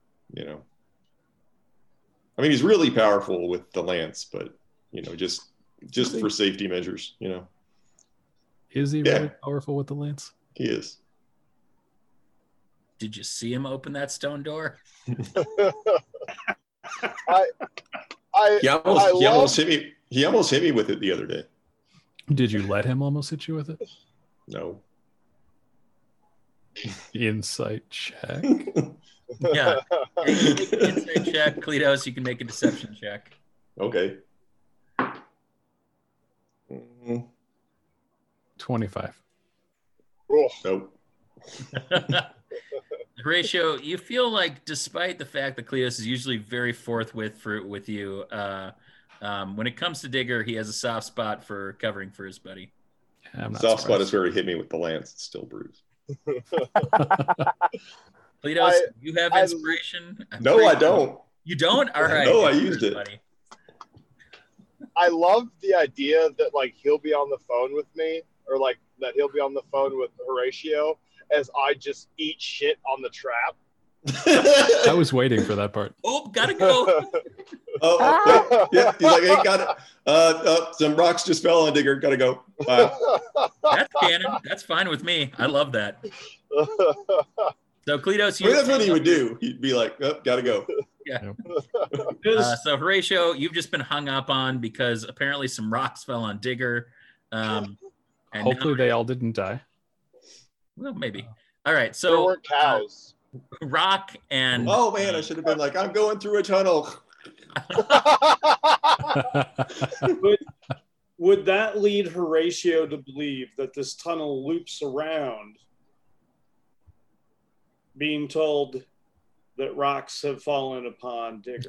I mean, he's really powerful with the lance, but, just for safety measures, Is he really powerful with the lance? He is. Did you see him open that stone door? He almost hit me with it the other day. Did you let him almost hit you with it? No. Insight check. Yeah. You can make an insight check. Kledos, you can make a deception check. Okay. 25. Oh. Nope. Horatio, you feel like despite the fact that Kledos is usually very forthwith with you, when it comes to Digger, he has a soft spot for covering for his buddy. Yeah, soft spot is where he hit me with the lance. It's still bruised. Kledos, you have inspiration? No, I don't. You don't? All right. No, I used it. Buddy. I love the idea that he'll be on the phone with me, or that he'll be on the phone with Horatio as I just eat shit on the trap. I was waiting for that part. Oh, gotta go. Yeah, he's like, hey, got it. Some rocks just fell on Digger. Gotta go. Bye. That's canon. That's fine with me. I love that. So Kledos, that's what he would do. He'd be like, oh, gotta go. Yeah. So Horatio, you've just been hung up on because apparently some rocks fell on Digger. And hopefully they all didn't die. Well, maybe. All right. So there weren't cows. Rock and oh man, I should have been like, I'm going through a tunnel. Would that lead Horatio to believe that this tunnel loops around, being told that rocks have fallen upon Digger?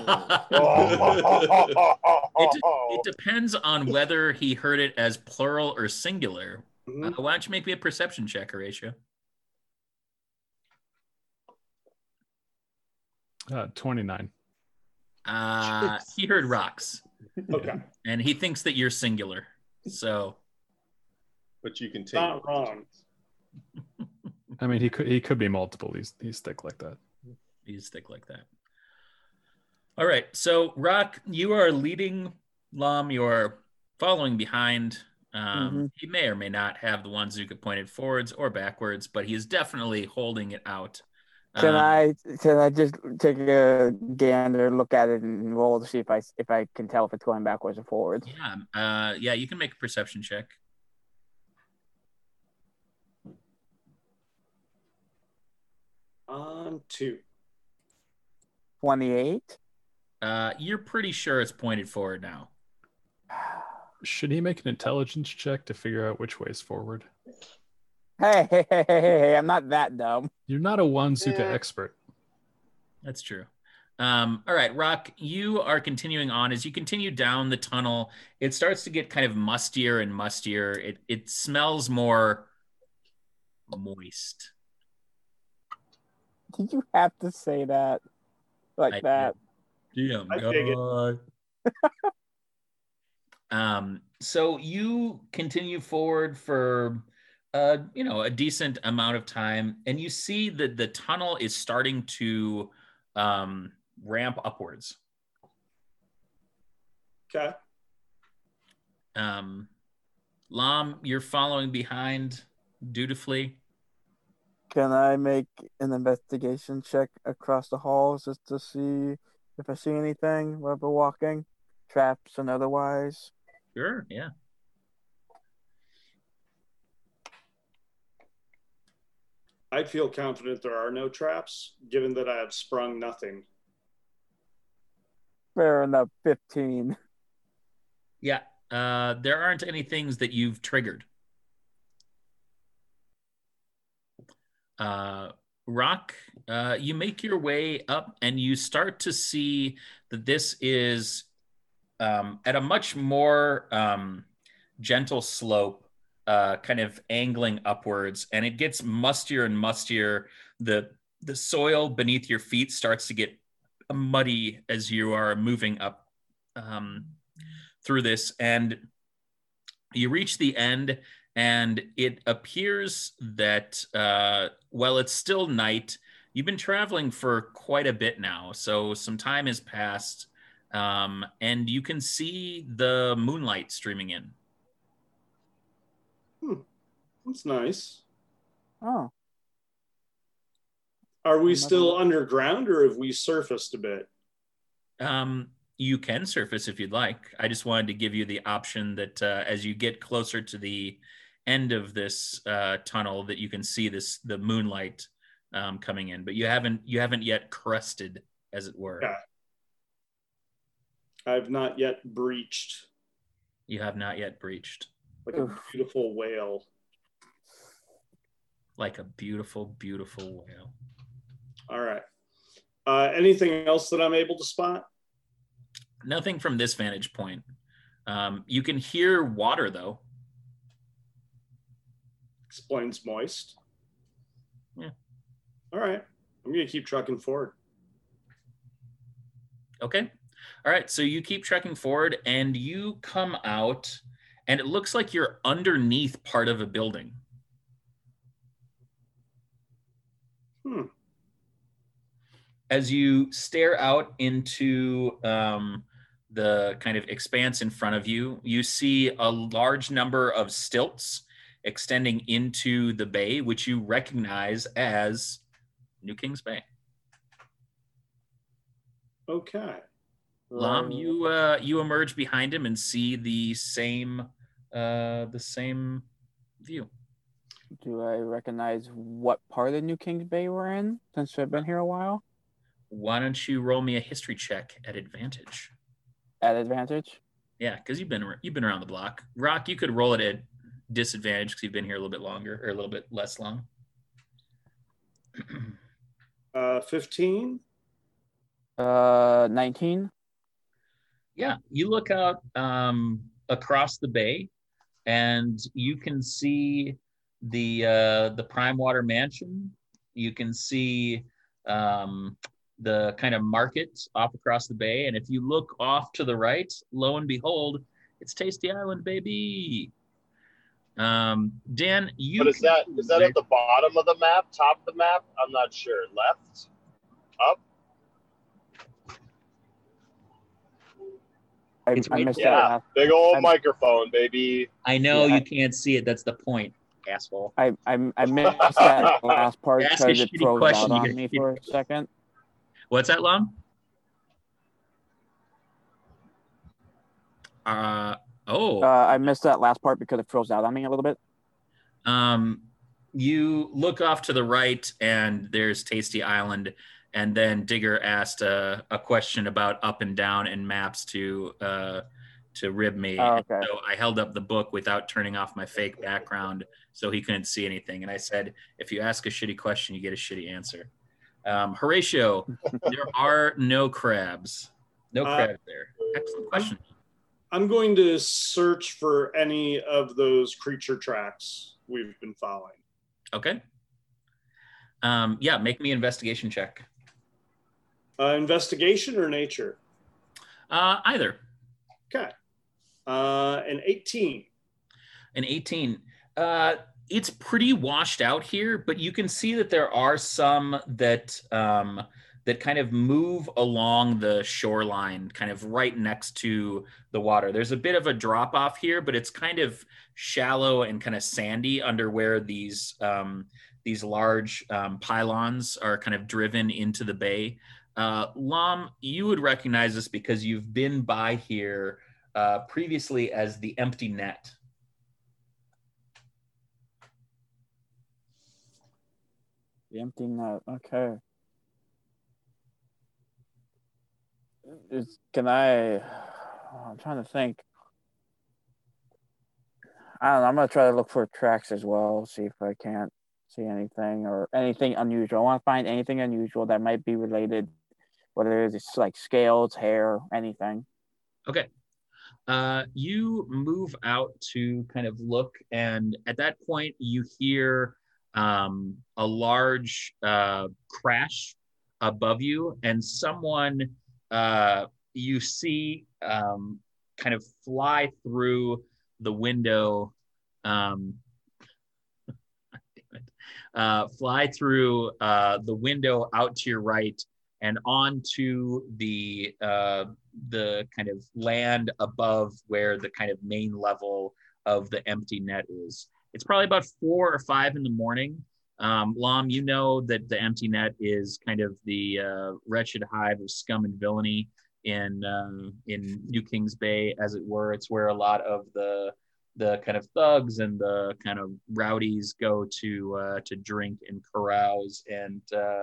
It depends on whether he heard it as plural or singular. Mm-hmm. Why don't you make me a perception check, Horatio? 29. He heard rocks. Okay. And he thinks that you're singular. So, but you can take Not wrong. I mean, he could be multiple. He's thick like that. he's thick like that. All right. So, Rock, you are leading. Lom, you're following behind. He may or may not have the one Zuka pointed forwards or backwards, but he is definitely holding it out. Can I just take a gander, look at it, and roll to see if I can tell if it's going backwards or forwards? Yeah. You can make a perception check. On 2. 28. You're pretty sure it's pointed forward now. Should he make an intelligence check to figure out which way is forward? Hey, I'm not that dumb. You're not a Wanzuka expert. That's true. All right, Rock, you are continuing on. As you continue down the tunnel, it starts to get kind of mustier and mustier. It smells more moist. Did you have to say that like that? Yeah, I dig it. So you continue forward for a decent amount of time, and you see that the tunnel is starting to ramp upwards. Okay. Lom, you're following behind dutifully. Can I make an investigation check across the halls just to see if I see anything while we're walking? Traps and otherwise? Sure, yeah. I feel confident there are no traps, given that I have sprung nothing. Fair enough, 15. Yeah, there aren't any things that you've triggered. Rock, you make your way up and you start to see that this is at a much more gentle slope, kind of angling upwards, and it gets mustier and mustier. The soil beneath your feet starts to get muddy as you are moving up through this, and you reach the end, and it appears that while it's still night, you've been traveling for quite a bit now, so some time has passed, and you can see the moonlight streaming in. That's nice. Oh. Are we still underground, or have we surfaced a bit? You can surface if you'd like. I just wanted to give you the option that as you get closer to the end of this tunnel, that you can see the moonlight coming in, but you haven't yet crested, as it were. Yeah. I've not yet breached. You have not yet breached. Like a beautiful whale. Like a beautiful, beautiful whale. All right. Anything else that I'm able to spot? Nothing from this vantage point. You can hear water, though. Explains moist. Yeah. All right. I'm going to keep trucking forward. Okay. All right. So you keep trekking forward, and you come out, and it looks like you're underneath part of a building. As you stare out into the kind of expanse in front of you, you see a large number of stilts extending into the bay, which you recognize as New Kings Bay. Okay. Lom, you emerge behind him and see the same view. Do I recognize what part of New Kings Bay we're in, since I've been here a while? Why don't you roll me a history check at advantage? At advantage? Yeah, because you've been around the block. Rock, you could roll it at disadvantage because you've been here a little bit longer, or a little bit less long. 15. 19. Yeah, you look out across the bay, and you can see the Prime Water Mansion. You can see the kind of market off across the bay, and if you look off to the right, lo and behold, It's Tasty Island, baby. Dan, you. But is that at the bottom of the map, top of the map? I'm not sure. Left, up. I right missed there. that last. Big old microphone, baby. I know Yeah, you can't see it. That's the point, asshole. I missed that last part Ask a because it shitty froze question, out you on get me shitty for a second. What's that, Lum? I missed that last part because it froze out on me a little bit. You look off to the right, and there's Tasty Island, and then Digger asked a question about up and down and maps to rib me. Oh, okay. And so I held up the book without turning off my fake background, so he couldn't see anything. And I said, if you ask a shitty question, you get a shitty answer. Horatio, there are no crabs. No crabs there. Excellent question. I'm going to search for any of those creature tracks we've been following. Okay. Yeah, make me an investigation check. Investigation or nature? Either. Okay. An 18. An 18. It's pretty washed out here, but you can see that there are some that that kind of move along the shoreline, kind of right next to the water. There's a bit of a drop off here, but it's kind of shallow and kind of sandy under where these large pylons are kind of driven into the bay. Lom, you would recognize this because you've been by here previously as the Empty Net. The Empty Net. Okay. I'm trying to think. I don't know. I'm gonna try to look for tracks as well. See if I can't see anything or anything unusual. I want to find anything unusual that might be related, whether it's like scales, hair, anything. Okay. You move out to kind of look, and at that point, you hear a large crash above you, and someone you see kind of fly through the window, fly through the window out to your right and onto the kind of land above where the kind of main level of the Empty Net is. It's probably about 4 or 5 in the morning. Lom, you know that the Empty Net is kind of the wretched hive of scum and villainy in New Kings Bay, as it were. It's where a lot of the kind of thugs and the kind of rowdies go to drink and carouse. And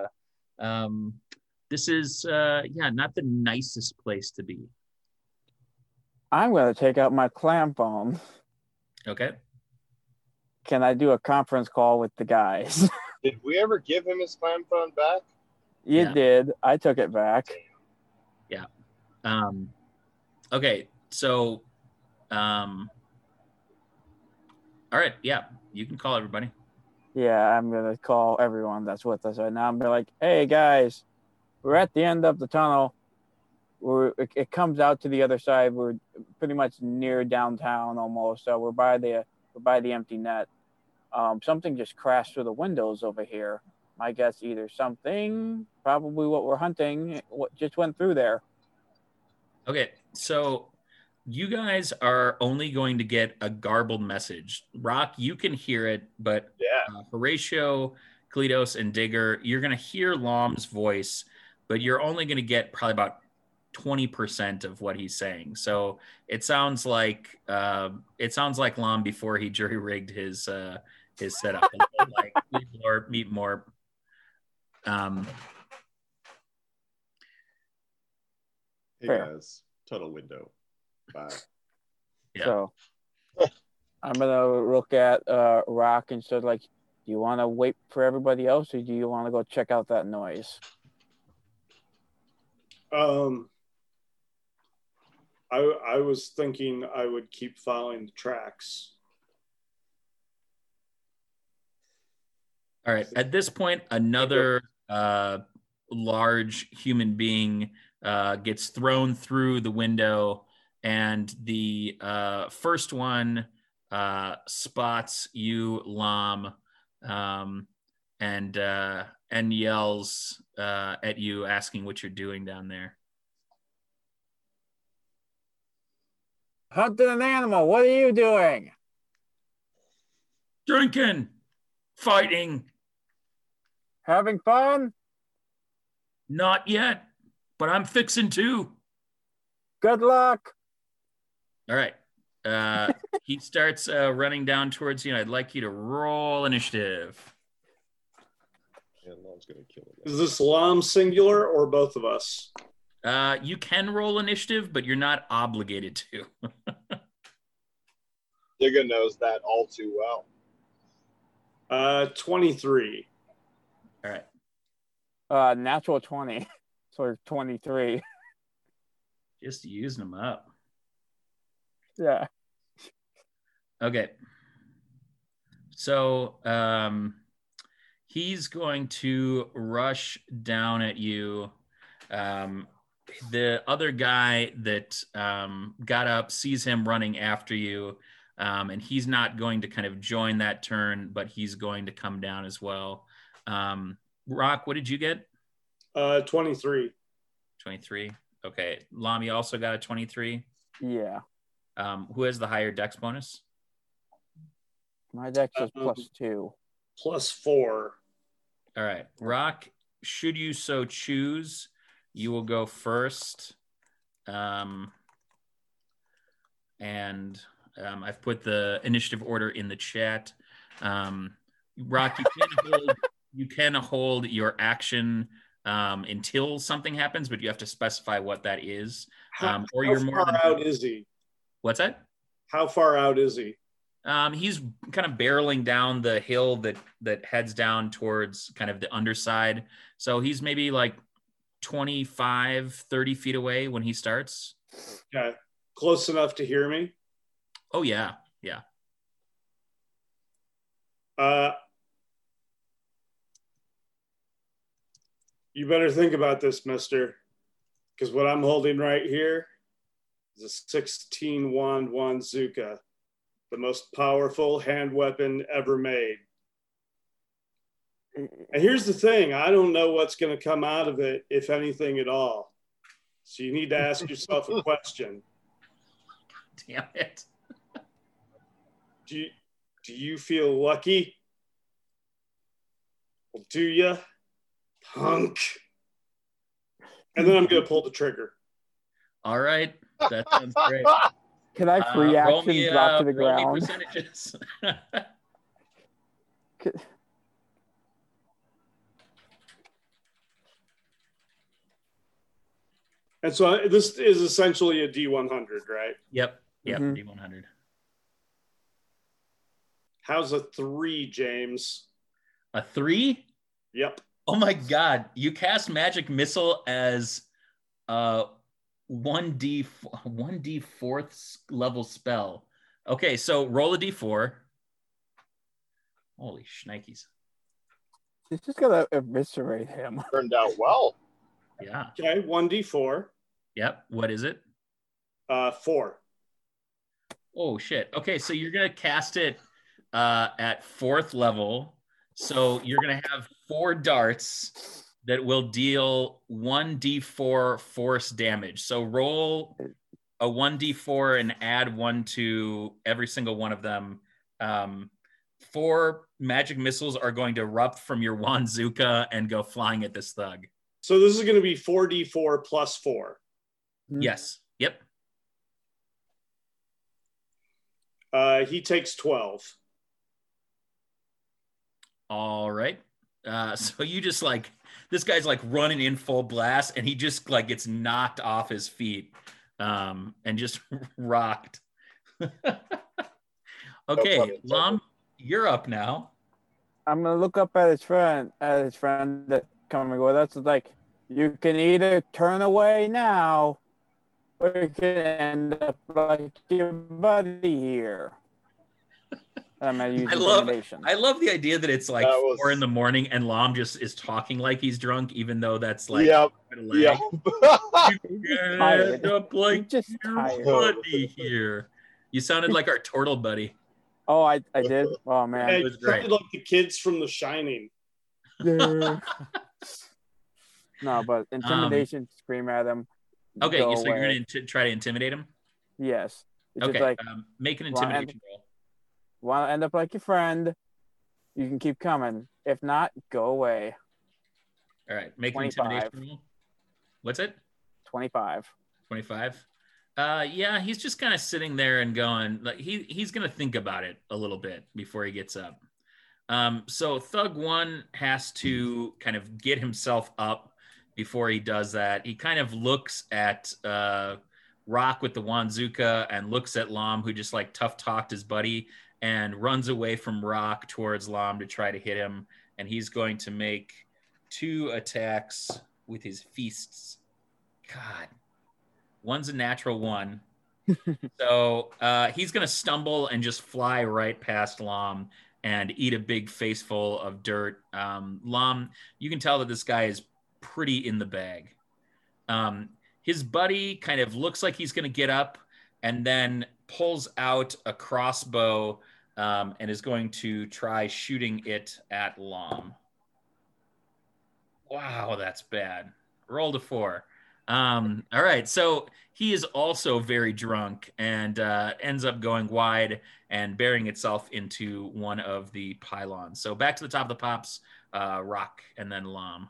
this is not the nicest place to be. I'm gonna take out my clam phone. Okay. Can I do a conference call with the guys? Did we ever give him his clam phone back? You did. I took it back. Yeah. Okay. So, all right. Yeah, you can call everybody. Yeah, I'm gonna call everyone that's with us right now. I'm gonna be like, hey guys, we're at the end of the tunnel. It comes out to the other side. We're pretty much near downtown almost. So we're by the Empty Net. Something just crashed through the windows over here. I guess either something, probably what we're hunting, what just went through there. Okay, so you guys are only going to get a garbled message. Rock, you can hear it, but Horatio, Kalidos, and Digger, you're going to hear Lom's voice, but you're only going to get probably about 20% of what he's saying. So it sounds like Lom before he jury rigged his setup. Like meet more. Hey Fair. guys, tunnel window. Bye. Yeah. So I'm gonna look at Rock and said, like, do you want to wait for everybody else, or do you want to go check out that noise? I was thinking I would keep following the tracks. All right. At this point, another large human being gets thrown through the window and the first one spots you, Lam, and yells at you, asking what you're doing down there. Hunting an animal. What are you doing? Drinking, fighting. Having fun? Not yet, but I'm fixing to. Good luck. All right. He starts running down towards you. I'd like you to roll initiative. And Mom's gonna kill him. Is this Lam singular or both of us? You can roll initiative, but you're not obligated to. Digga knows that all too well. 23. All right. Natural 20. So 23. Just using them up. Yeah. Okay. So he's going to rush down at you. The other guy that got up sees him running after you, and he's not going to kind of join that turn, but he's going to come down as well. Rock, what did you get? 23. 23. Okay. Lami also got a 23. Yeah. Who has the higher dex bonus? My dex is +2. +4. All right. Rock, should you so choose, you will go first. And I've put the initiative order in the chat. Rock, you can hold your action until something happens, but you have to specify what that is. Or you're more far out is he? What's that? How far out is he? He's kind of barreling down the hill that heads down towards kind of the underside. So he's maybe like 25, 30 feet away when he starts. Okay. Close enough to hear me? Oh, yeah. Yeah. You better think about this, mister, because what I'm holding right here is a 16 wand Wanzuka, the most powerful hand weapon ever made. And here's the thing, I don't know what's going to come out of it, if anything at all. So you need to ask yourself a question. Damn it. Do you feel lucky? Well, do you? Punk. And then I'm going to pull the trigger. All right. That sounds great. Can I free action drop to the roll me ground? percentages. And so this is essentially a D100, right? Yep. Mhm. D100. How's a 3, James? A 3? Yep. Oh my God. You cast Magic Missile as 1D 4th level spell. Okay, so roll a D4. Holy shnikes. He's just gonna eviscerate him. Turned out well. Yeah. Okay, 1d4. Yep. What is it? 4. Oh shit. Okay, so you're gonna cast it at 4th level. So you're gonna have 4 darts that will deal 1d4 force damage. So roll a 1d4 and add 1 to every single one of them. 4 magic missiles are going to erupt from your Wanzuka and go flying at this thug. So this is going to be 4d4 plus 4. Yes. Yep. He takes 12. All right. So you just like, this guy's like running in full blast and he just like gets knocked off his feet and just rocked. Okay, Lam, you're up now. I'm gonna look up at his friend that coming with us. It's like, you can either turn away now or you can end up like your buddy here. I'm gonna use intimidation. I love the idea that it's like That was- 4 a.m. and Lom just is talking like he's drunk, even though that's like Yep. lag. tired. End up like He's just your tired. buddy here. You sounded like our turtle buddy. Oh, I did. Oh Hey, man. was you great. sounded like the kids from The Shining. No, but intimidation. Scream at him. Okay, go so you're away. going to try to intimidate him? Yes. It's Okay, just like, make an Well, intimidation roll. want to end up like your friend? You can keep coming. If not, go away. All right, make 25. an intimidation roll. What's it? 25. 25. Yeah, he's just kind of sitting there and going, like he's gonna think about it a little bit before he gets up. So Thug 1 has to kind of get himself up before he does that. He kind of looks at Rock with the Wanzuka and looks at Lom, who just like tough talked his buddy, and runs away from Rock towards Lom to try to hit him. And he's going to make 2 attacks with his fists. God. One's a natural 1. So he's going to stumble and just fly right past Lom and eat a big face full of dirt. Lom, you can tell that this guy is pretty in the bag. His buddy kind of looks like he's going to get up and then pulls out a crossbow and is going to try shooting it at Lom. Wow, that's bad. Rolled a 4. All right, so he is also very drunk and ends up going wide and burying itself into one of the pylons. So back to the top of the pops, Rock, and then Lom.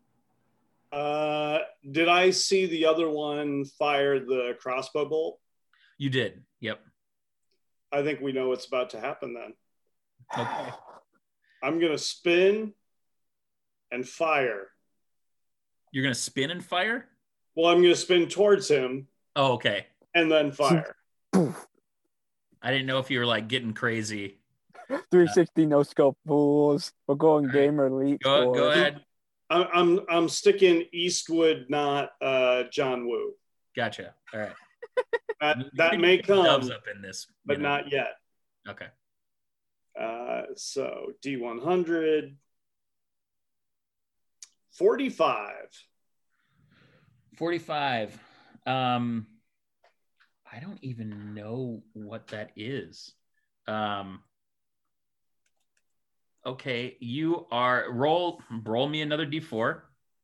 Did I see the other one fire the crossbow bolt? You did. Yep. I think we know what's about to happen then. Okay. I'm going to spin and fire. You're going to spin and fire? Well, I'm going to spin towards him Oh, okay. and then fire. I didn't know if you were like getting crazy. 360 no scope fools. We're going All right. gamer elite. Go boys. ahead. I'm sticking Eastwood, not John Woo. Gotcha. All right. That may come, Dubs up in this, but not yet. Okay. So D100, 45. 45. I don't even know what that is. Okay, you are roll me another D4.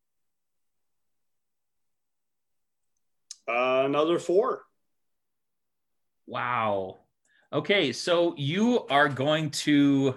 Another 4. Wow. Okay, so you are going to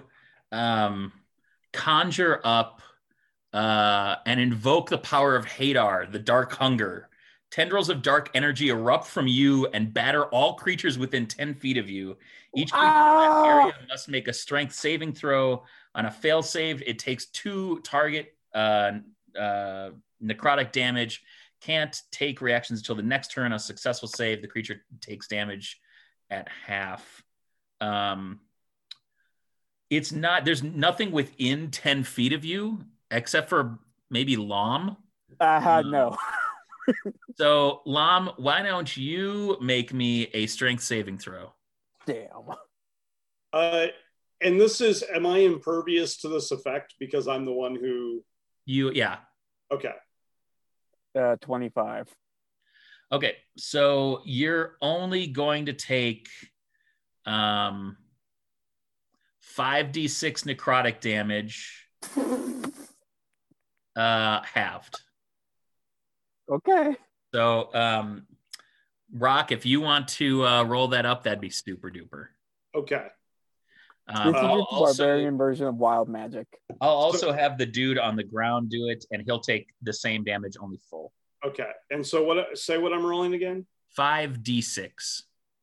conjure up and invoke the power of Hadar, the dark hunger. Tendrils of dark energy erupt from you and batter all creatures within 10 feet of you. Each creature in that area must make a strength saving throw. On a fail save, it takes 2 target necrotic damage. Can't take reactions until the next turn. On a successful save, the creature takes damage at half. It's not, there's nothing within 10 feet of you except for maybe Lom. No. So, Lom, why don't you make me a strength saving throw? Damn. And this is, am I impervious to this effect because I'm the one who? Yeah. Okay. 25. Okay, so you're only going to take 5d6 necrotic damage halved. Okay. So, Rock, if you want to roll that up, that'd be super duper. Okay. This is the barbarian version of wild magic. I'll also have the dude on the ground do it, and he'll take the same damage, only full. Okay. And so what I'm rolling again? 5d6.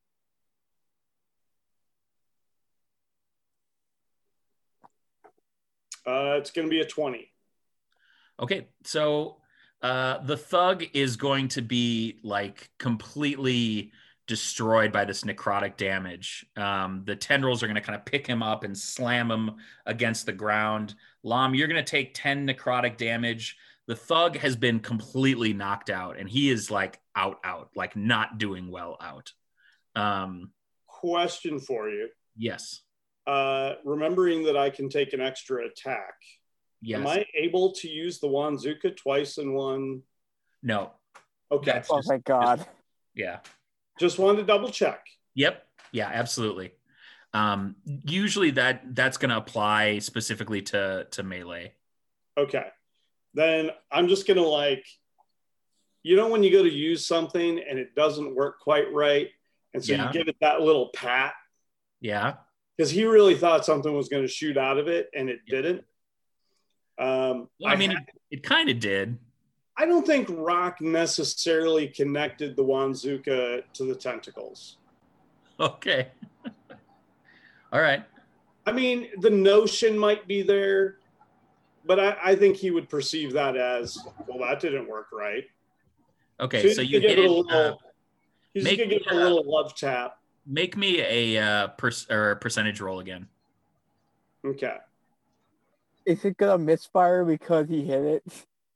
It's going to be a 20. Okay, so the thug is going to be like completely destroyed by this necrotic damage. The tendrils are going to kind of pick him up and slam him against the ground. Lom, you're going to take 10 necrotic damage. The thug has been completely knocked out, and he is like out, like not doing well out. Question for you. Yes. remembering that I can take an extra attack. Yes. Am I able to use the Wanzuka twice in one? No. Okay. That's Oh just- my god. Yeah. Just wanted to double check. Yep. Yeah, absolutely. Usually that's going to apply specifically to melee. Okay. Then I'm just going to like, when you go to use something and it doesn't work quite right. And so Yeah. you give it that little pat. Yeah. Because he really thought something was going to shoot out of it and it didn't. Well, I mean, it kind of did. I don't think Rock necessarily connected the Wanzuka to the tentacles. Okay. All right. I mean, the notion might be there, but I think he would perceive that as, well, that didn't work right. Okay, so you hit it. He's going to give it a little love tap. Make me a percentage roll again. Okay. Is it gonna misfire because he hit it?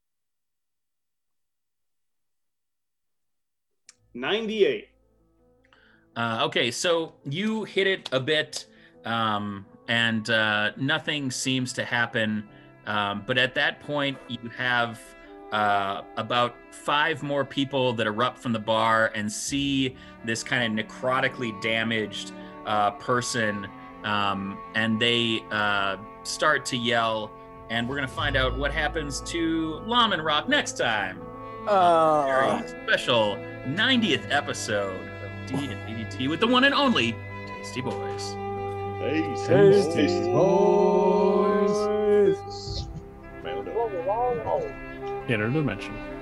98. Okay, so you hit it a bit, and nothing seems to happen. But at that point, you have about 5 more people that erupt from the bar and see this kind of necrotically damaged person, and they start to yell. And we're going to find out what happens to Lom and Rock next time. Very special 90th episode of D&DDT with the one and only Tasty Boys. Tasty Boys. Found it. Interdimension.